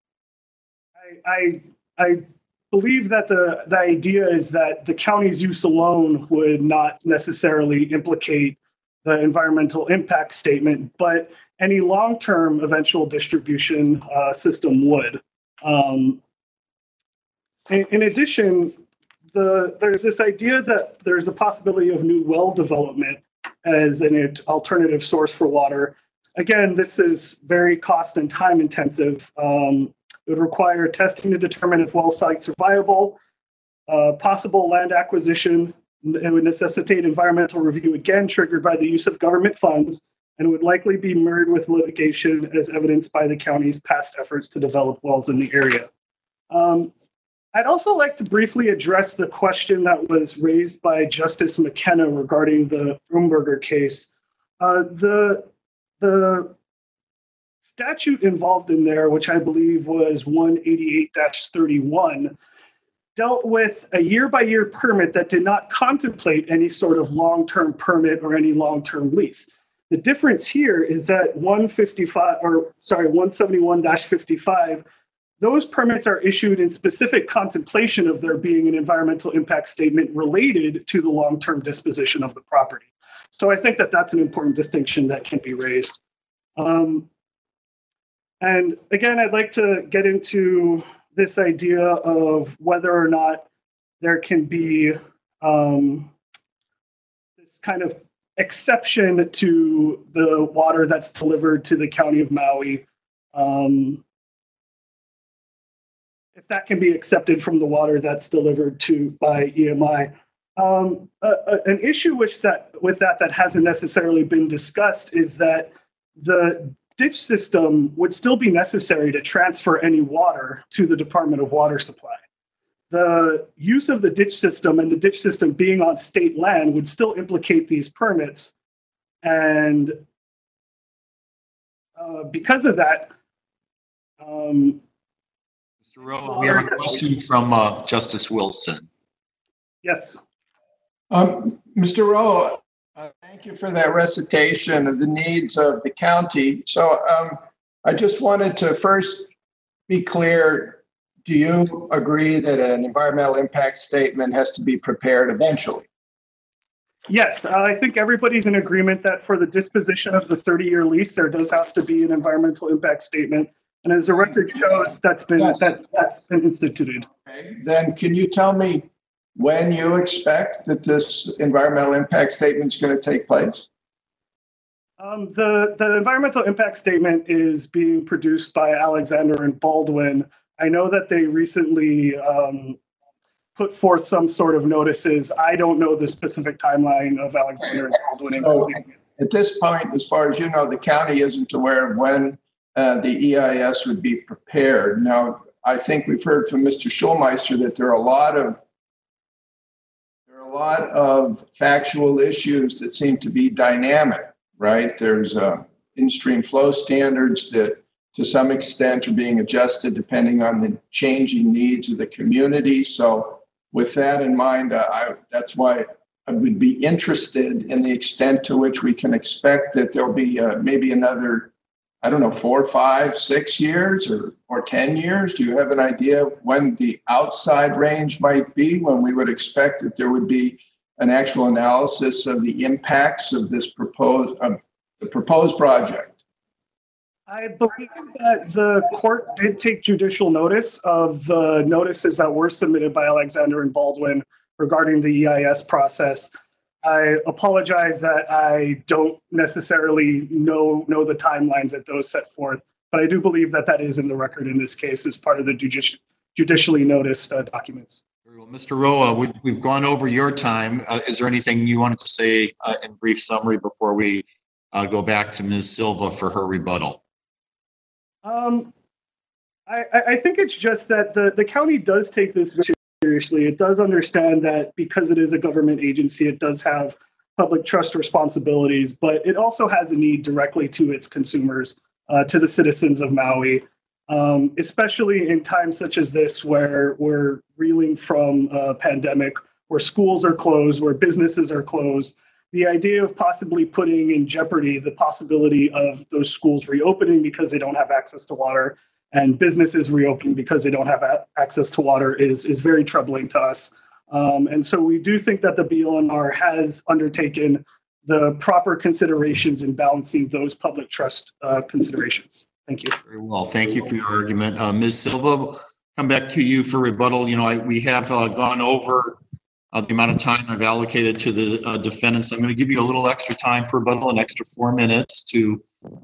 S7: I, I, I believe that the, the idea is that the county's use alone would not necessarily implicate the environmental impact statement, but any long-term eventual distribution uh, system would. Um, in, in addition, The, there's this idea that there's a possibility of new well development as an alternative source for water. Again, this is very cost and time intensive. Um, it would require testing to determine if well sites are viable, uh, possible land acquisition. It would necessitate environmental review, again, triggered by the use of government funds, and would likely be mirrored with litigation as evidenced by the county's past efforts to develop wells in the area. Um, I'd also like to briefly address the question that was raised by Justice McKenna regarding the Brumberger case. Uh, the, the statute involved in there, which I believe was one eighty-eight dash thirty-one, dealt with a year-by-year permit that did not contemplate any sort of long-term permit or any long-term lease. The difference here is that one fifty-five, or sorry, one seventy-one dash fifty-five, those permits are issued in specific contemplation of there being an environmental impact statement related to the long-term disposition of the property. So I think that that's an important distinction that can be raised. Um, and again, I'd like to get into this idea of whether or not there can be um, this kind of exception to the water that's delivered to the County of Maui. Um, if that can be accepted from the water that's delivered to by E M I. Um, a, a, an issue with that, with that that hasn't necessarily been discussed is that the ditch system would still be necessary to transfer any water to the Department of Water Supply. The use of the ditch system and the ditch system being on state land would still implicate these permits. And uh, because of that, um,
S2: Mister Rowe, we have a question from uh, Justice Wilson.
S7: Yes.
S8: Um, Mister Rowe, uh, thank you for that recitation of the needs of the county. So um, I just wanted to first be clear, do you agree that an environmental impact statement has to be prepared eventually?
S7: Yes, uh, I think everybody's in agreement that for the disposition of the thirty-year lease, there does have to be an environmental impact statement. And as the record shows, that's been
S8: Yes.
S7: that's, that's been instituted.
S8: Okay, then can you tell me when you expect that this environmental impact statement is going to take place?
S7: Um, the, the environmental impact statement is being produced by Alexander and Baldwin. I know that they recently um, put forth some sort of notices. I don't know the specific timeline of Alexander and Baldwin.
S8: So at this point, as far as you know, the county isn't aware of when uh, the E I S would be prepared. Now, I think we've heard from Mister Schulmeister that there are a lot of there are a lot of factual issues that seem to be dynamic, right? There's uh, in-stream flow standards that to some extent are being adjusted depending on the changing needs of the community. So with that in mind, uh, I, that's why I would be interested in the extent to which we can expect that there'll be uh, maybe another, I don't know, four, five, six years or, or ten years. Do you have an idea when the outside range might be, when we would expect that there would be an actual analysis of the impacts of this proposed, uh, the proposed project?
S7: I believe that the court did take judicial notice of the notices that were submitted by Alexander and Baldwin regarding the E I S process. I apologize that I don't necessarily know, know the timelines that those set forth, but I do believe that that is in the record in this case as part of the judici- judicially noticed uh, documents.
S2: Very well. Mister Roa, we, we've gone over your time. Uh, is there anything you wanted to say uh, in brief summary before we uh, go back to Miz Silva for her rebuttal?
S7: Um, I, I think it's just that the, the county does take this very seriously. It does understand that because it is a government agency, it does have public trust responsibilities, but it also has a need directly to its consumers, uh, to the citizens of Maui, um, especially in times such as this where we're reeling from a pandemic, where schools are closed, where businesses are closed. The idea of possibly putting in jeopardy the possibility of those schools reopening because they don't have access to water and businesses reopening because they don't have a- access to water is, is very troubling to us. Um, and so we do think that the B L N R has undertaken the proper considerations in balancing those public trust uh, considerations. Thank you.
S2: Very well. Thank you for your argument. Uh, Miz Silva, come back to you for rebuttal. You know, I, we have uh, gone over Uh, the amount of time I've allocated to the uh, defendants. I'm going to give you a little extra time for rebuttal, an extra four minutes to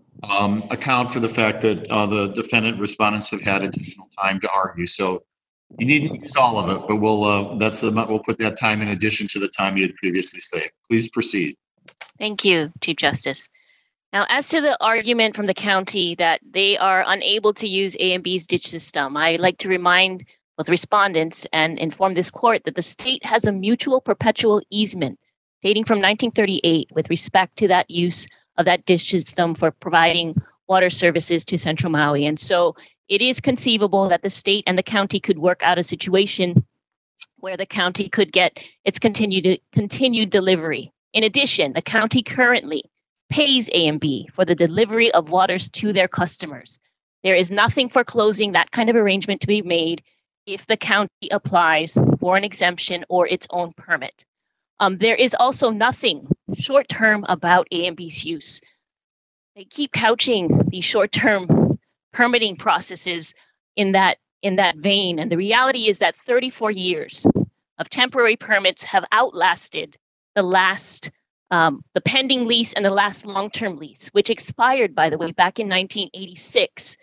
S2: um, account for the fact that uh, the defendant respondents have had additional time to argue. So you needn't use all of it, but we'll uh, that's the, we'll put that time in addition to the time you had previously saved. Please proceed.
S4: Thank you, Chief Justice. Now, as to the argument from the county that they are unable to use A and B's ditch system, I like to remind with respondents and inform this court that the state has a mutual perpetual easement dating from nineteen thirty-eight with respect to that use of that ditch system for providing water services to Central Maui. And so it is conceivable that the state and the county could work out a situation where the county could get its continued, continued delivery. In addition, the county currently pays A and B for the delivery of waters to their customers. There is nothing foreclosing that kind of arrangement to be made if the county applies for an exemption or its own permit. Um, there is also nothing short-term about A and B's use. They keep couching these short-term permitting processes in that, in that vein. And the reality is that thirty-four years of temporary permits have outlasted the last, um, the pending lease and the last long-term lease, which expired, by the way, back in nineteen eighty-six.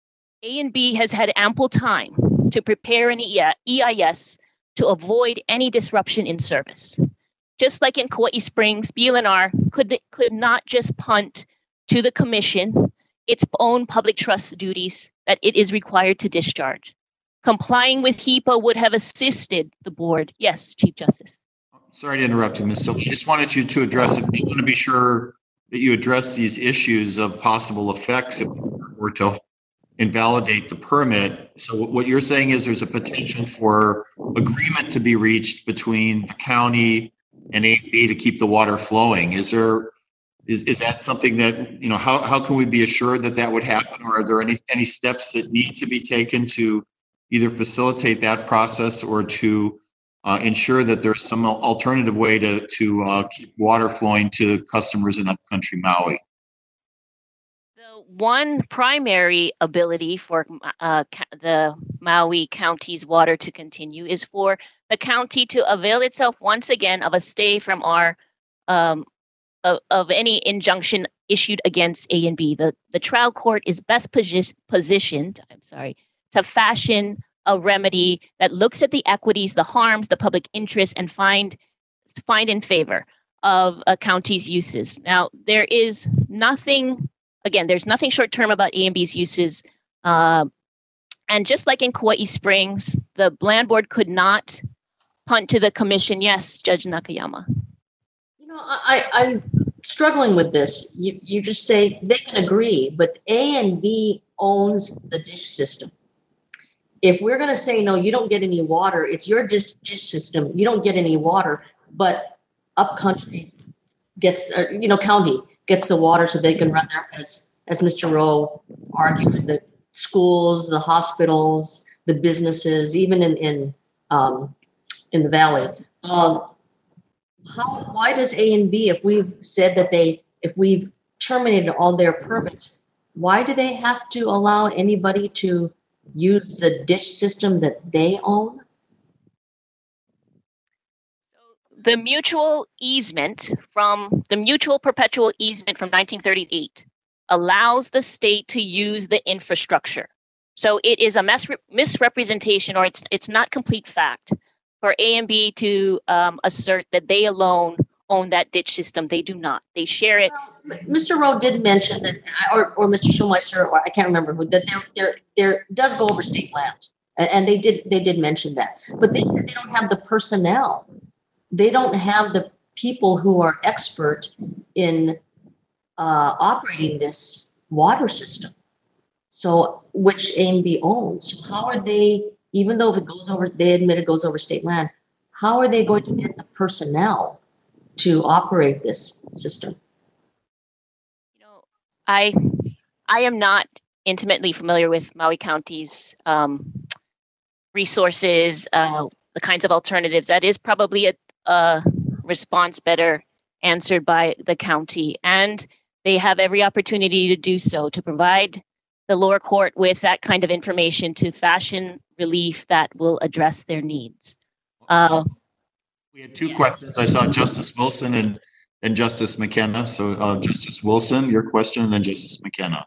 S4: A and B has had ample time to prepare an E I S to avoid any disruption in service. Just like in Kauai Springs, B L N R could, could not just punt to the commission its own public trust duties that it is required to discharge. Complying with HEPA would have assisted the board. Yes, Chief Justice.
S2: Sorry to interrupt you, Miz Silva. I just wanted you to address it. We want to be sure that you address these issues of possible effects if the court were to invalidate the permit. So what you're saying is there's a potential for agreement to be reached between the county and A and B to keep the water flowing. Is there, is, is that something that, you know, how, how can we be assured that that would happen? Or are there any, any steps that need to be taken to either facilitate that process or to uh, ensure that there's some alternative way to, to uh, keep water flowing to customers in upcountry Maui?
S4: one primary ability for uh, the Maui County's water to continue is for the county to avail itself once again of a stay from our um, of, of any injunction issued against A and B. The the trial court is best posi- positioned, I'm sorry, to fashion a remedy that looks at the equities, the harms, the public interest, and find find in favor of a county's uses. Now, there is nothing, again, there's nothing short-term about A and B's uses. Uh, and just like in Kauai Springs, the Land Board could not punt to the commission. Yes, Judge Nakayama.
S9: You know, I, I'm struggling with this. You, you just say they can agree, but A and B owns the dish system. If we're going to say, no, you don't get any water, it's your dish, dish system, you don't get any water, but upcountry gets, uh, you know, county gets the water so they can run their, as, as Mister Rowe argued, the schools, the hospitals, the businesses, even in, in, um, in the valley. Um, how, why does A and B, if we've said that they, if we've terminated all their permits, why do they have to allow anybody to use the ditch system that they own?
S4: The mutual easement from the mutual perpetual easement from nineteen thirty-eight allows the state to use the infrastructure. So it is a mis- misrepresentation, or it's it's not complete fact for A and B to um, assert that they alone own that ditch system. They do not. They share it.
S9: Mister Rowe did mention that, or, or Mister Schulmeister, or I can't remember who, that there there there does go over state land, and they did they did mention that. But they said they don't have the personnel. They don't have the people who are expert in uh, operating this water system. So, which A and B owns. So how are they, even though if it goes over, they admit it goes over state land, how are they going to get the personnel to operate this system?
S4: You know, I I am not intimately familiar with Maui County's um, resources, uh, the kinds of alternatives. That is probably a a response better answered by the county, and they have every opportunity to do so, to provide the lower court with that kind of information to fashion relief that will address their needs. Uh,
S2: we had two yes. questions. I saw Justice Wilson and, and Justice McKenna. So uh, Justice Wilson, your question, and then Justice McKenna.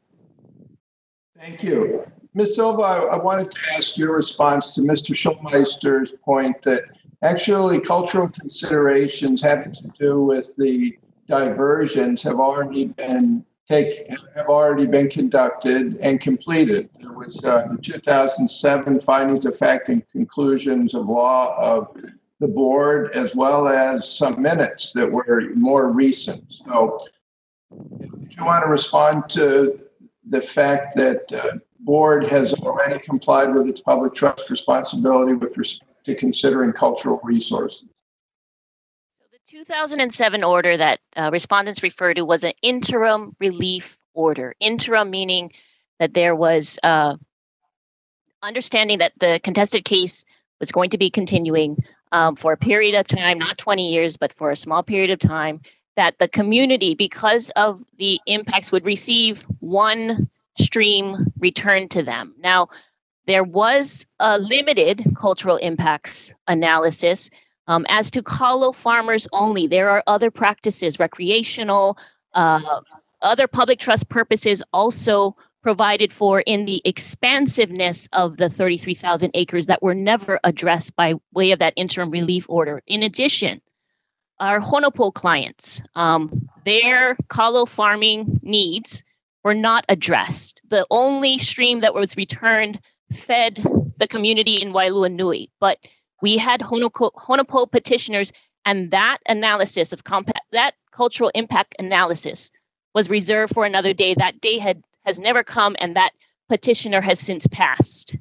S8: Thank you. Miz Silva, I, I wanted to ask your response to Mister Schulmeister's point that actually, cultural considerations having to do with the diversions have already been take have already been conducted and completed. There was uh, in two thousand seven findings of fact and conclusions of law of the board, as well as some minutes that were more recent. So, do you want to respond to the fact that uh, board has already complied with its public trust responsibility with respect to considering cultural resources?
S4: So the two thousand seven order that uh, respondents refer to was an interim relief order. Interim meaning that there was uh, understanding that the contested case was going to be continuing um, for a period of time, not twenty years, but for a small period of time, that the community, because of the impacts, would receive one stream returned to them. Now, there was a limited cultural impacts analysis um, as to kalo farmers only. There are other practices, recreational, uh, other public trust purposes also provided for in the expansiveness of the thirty-three thousand acres that were never addressed by way of that interim relief order. In addition, our Honopo clients, um, their kalo farming needs were not addressed. The only stream that was returned fed the community in Wailua Nui, but we had Honopo, Honopo petitioners, and that analysis of compa- that cultural impact analysis was reserved for another day. That day had has never come, and that petitioner has since passed.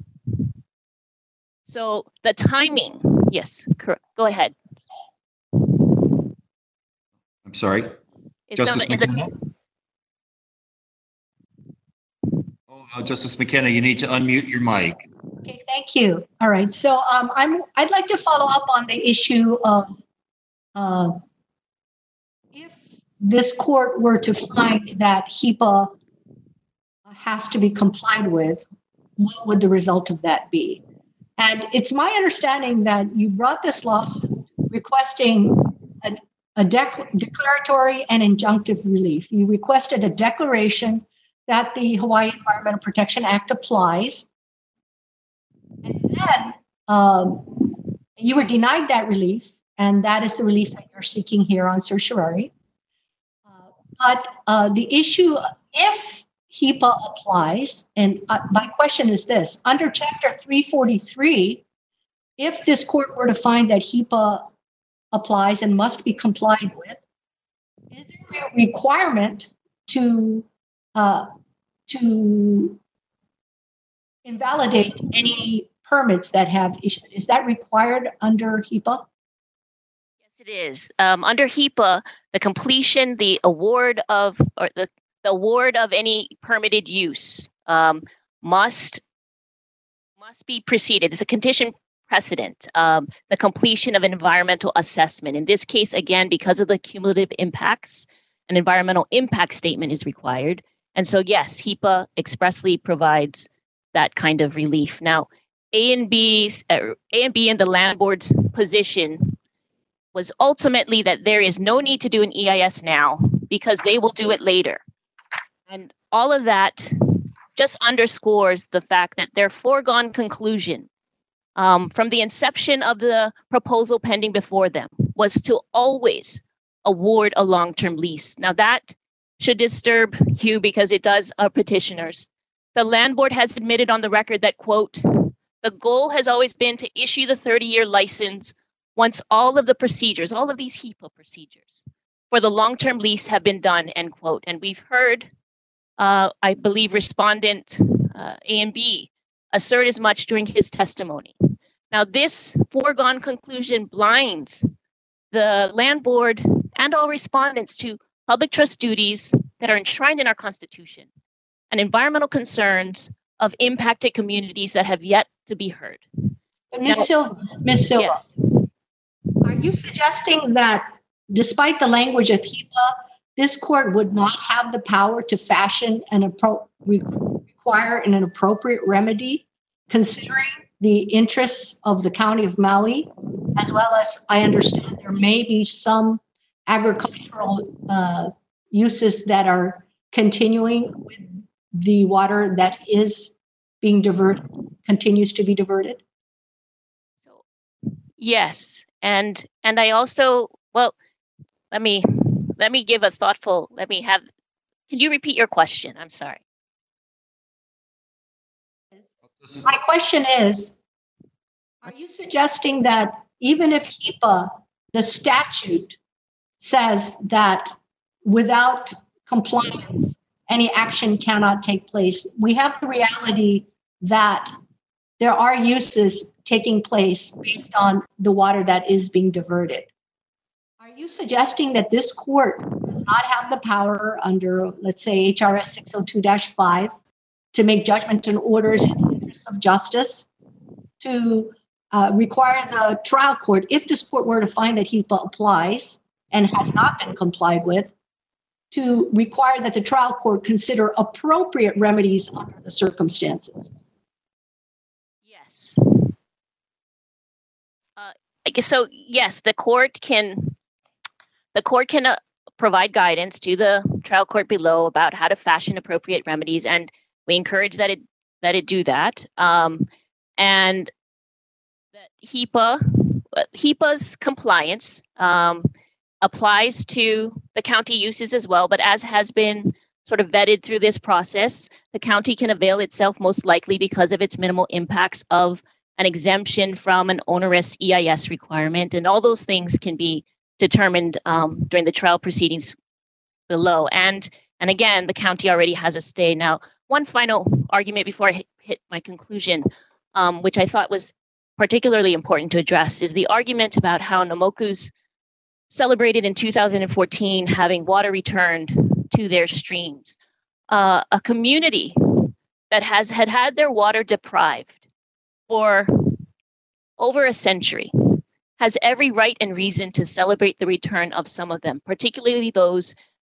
S4: So the timing, yes, correct. Go ahead.
S2: I'm sorry,
S4: it's
S2: Justice
S4: not,
S2: McKenna. Oh, uh, Justice McKenna, you need to unmute your mic.
S11: Okay, thank you. All right, so um, I'm. I'd like to follow up on the issue of uh, if this court were to find that HEPA has to be complied with, what would the result of that be? And it's my understanding that you brought this lawsuit requesting a, a dec- declaratory and injunctive relief. You requested a declaration that the Hawaii Environmental Protection Act applies. And then um, you were denied that relief, and that is the relief that you're seeking here on certiorari. Uh, but uh, the issue, if HEPA applies, and uh, my question is this, under Chapter three forty-three, if this court were to find that HEPA applies and must be complied with, is there a requirement to uh, to invalidate any permits that have issued? Is that required under HEPA?
S4: Yes, it is. Um, under HEPA, the completion, the award of, or the, the award of any permitted use um, must must be preceded. It's a condition precedent. Um, the completion of an environmental assessment. In this case, again, because of the cumulative impacts, an environmental impact statement is required. And so, yes, HEPA expressly provides that kind of relief. Now, A and B, uh, A and B and the land board's position was ultimately that there is no need to do an E I S now because they will do it later. And all of that just underscores the fact that their foregone conclusion um, from the inception of the proposal pending before them was to always award a long-term lease. Now that should disturb you because it does uh, petitioners. The land board has admitted on the record that, quote, the goal has always been to issue the thirty-year license once all of the procedures, all of these HEPA procedures for the long-term lease have been done, end quote. And we've heard, uh, I believe, respondent uh, A and B assert as much during his testimony. Now, this foregone conclusion blinds the land board and all respondents to public trust duties that are enshrined in our Constitution and environmental concerns of impacted communities that have yet to be heard.
S11: But Miz Silva, Miz Silva,
S4: yes.
S11: Are you suggesting that despite the language of HEPA, this court would not have the power to fashion and appro- require an appropriate remedy, considering the interests of the County of Maui, as well as I understand there may be some agricultural uh, uses that are continuing with the water that is being diverted, continues to be diverted?
S4: So, yes, and and I also, well, let me let me give a thoughtful. Let me have. Can you repeat your question? I'm sorry.
S11: My question is, are you suggesting that even if HEPA, the statute, says that without compliance, any action cannot take place, we have the reality that there are uses taking place based on the water that is being diverted? Are you suggesting that this court does not have the power under, let's say, H R S six oh two dash five to make judgments and orders in the interest of justice, to uh, require the trial court, if this court were to find that HEPA applies and has not been complied with, to require that the trial court consider appropriate remedies under the circumstances?
S4: Yes. Uh, I guess so. Yes, the court can. The court can uh, provide guidance to the trial court below about how to fashion appropriate remedies, and we encourage that it that it do that. Um, and that HEPA, HEPA's compliance um, applies to the county uses as well. But as has been sort of vetted through this process, the county can avail itself most likely because of its minimal impacts of an exemption from an onerous E I S requirement, and all those things can be determined um, during the trial proceedings below. And and again, the county already has a stay. Now, one final argument before I hit, hit my conclusion, um, which I thought was particularly important to address, is the argument about how Namoku's celebrated in two thousand fourteen having water returned to their streams. Uh, a community that has had had their water deprived for over a century has every right and reason to celebrate the return of some of them, particularly those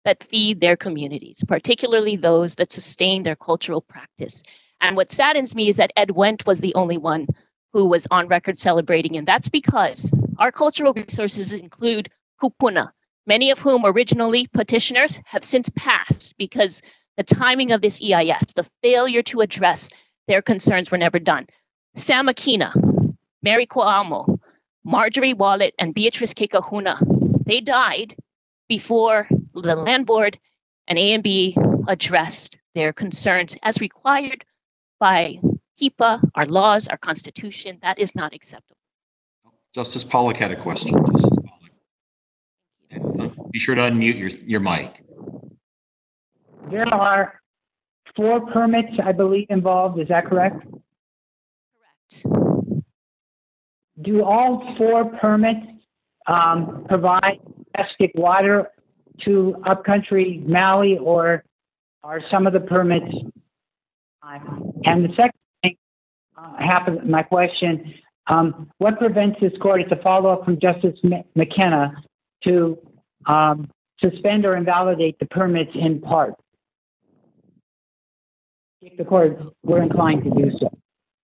S4: that feed their communities, particularly those that sustain their cultural practice. And what saddens me is that Ed Wendt was the only one who was on record celebrating, and that's because our cultural resources include kupuna, many of whom originally petitioners have since passed because the timing of this E I S, the failure to address their concerns were never done. Sam Akina, Mary Kwa'amo, Marjorie Wallet, and Beatrice Kekahuna, they died before the Land Board and A and B addressed their concerns as required by HIPAA, our laws, our constitution. That is not acceptable.
S2: Justice Pollack had a question. Justice Pollack. And, uh, be sure to unmute your, your mic.
S10: There are four permits, I believe, involved. Is that correct?
S4: Correct.
S10: Do all four permits um, provide domestic water to upcountry Maui, or are some of the permits? Uh, and the second thing, uh, half of my question, um, what prevents this court, it's a follow-up from Justice McKenna, to um, suspend or invalidate the permits in part? If the court were inclined to do so.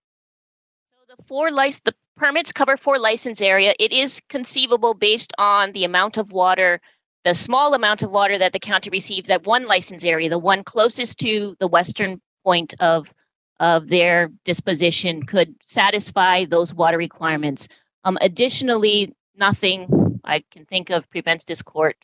S4: So the four license, the permits cover four license area. It is conceivable based on the amount of water, the small amount of water that the county receives at one license area, the one closest to the western point of, of their disposition, could satisfy those water requirements. Um, additionally, nothing I can think of prevents this court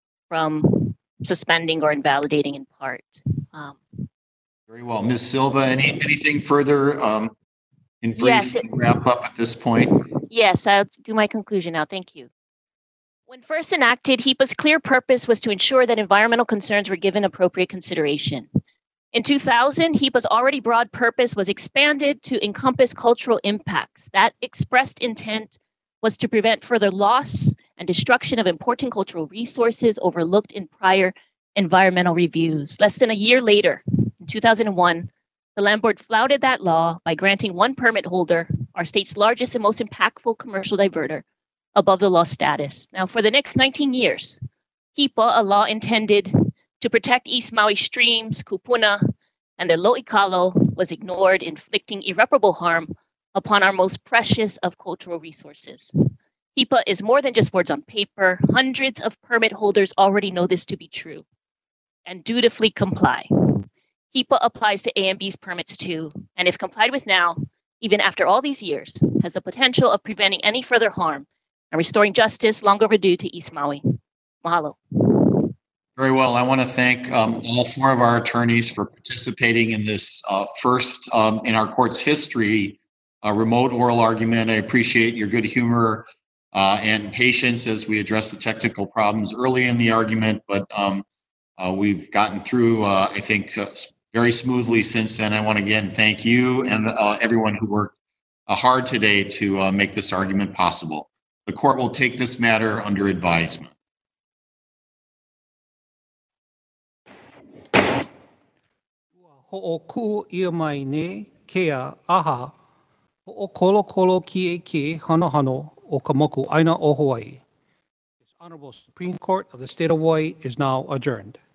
S4: from suspending or invalidating in part. Um,
S2: Very well. Miz Silva, any, anything further um, in brief
S4: Yes, it-
S2: wrap up at this point?
S4: Yes, I'll do my conclusion now. Thank you. When first enacted, HIPAA's clear purpose was to ensure that environmental concerns were given appropriate consideration. In two thousand, HIPAA's already broad purpose was expanded to encompass cultural impacts. That expressed intent was to prevent further loss and destruction of important cultural resources overlooked in prior environmental reviews. Less than a year later, in two thousand one, the Land Board flouted that law by granting one permit holder, our state's largest and most impactful commercial diverter, above the law status. Now, for the next nineteen years, HIPAA, a law intended to protect East Maui streams, kupuna, and their lo'ikalo, was ignored, inflicting irreparable harm upon our most precious of cultural resources. HIPAA is more than just words on paper. Hundreds of permit holders already know this to be true and dutifully comply. HIPAA applies to A and B's permits too, and if complied with now, even after all these years, has the potential of preventing any further harm and restoring justice long overdue to East Maui. Mahalo.
S2: Very well. I want to thank um, all four of our attorneys for participating in this uh, first um, in our court's history uh, remote oral argument. I appreciate your good humor uh, and patience as we address the technical problems early in the argument, but um, uh, we've gotten through, uh, I think, uh, very smoothly since then. I want to again thank you and uh, everyone who worked uh, hard today to uh, make this argument possible. The court will take this matter under advisement.
S1: Ho'oku ia mai ne kea aha ho'okolokolo ki e ke hanohano o ka moku aina o Hawaii. This Honorable Supreme Court of the State of Hawaii is now adjourned.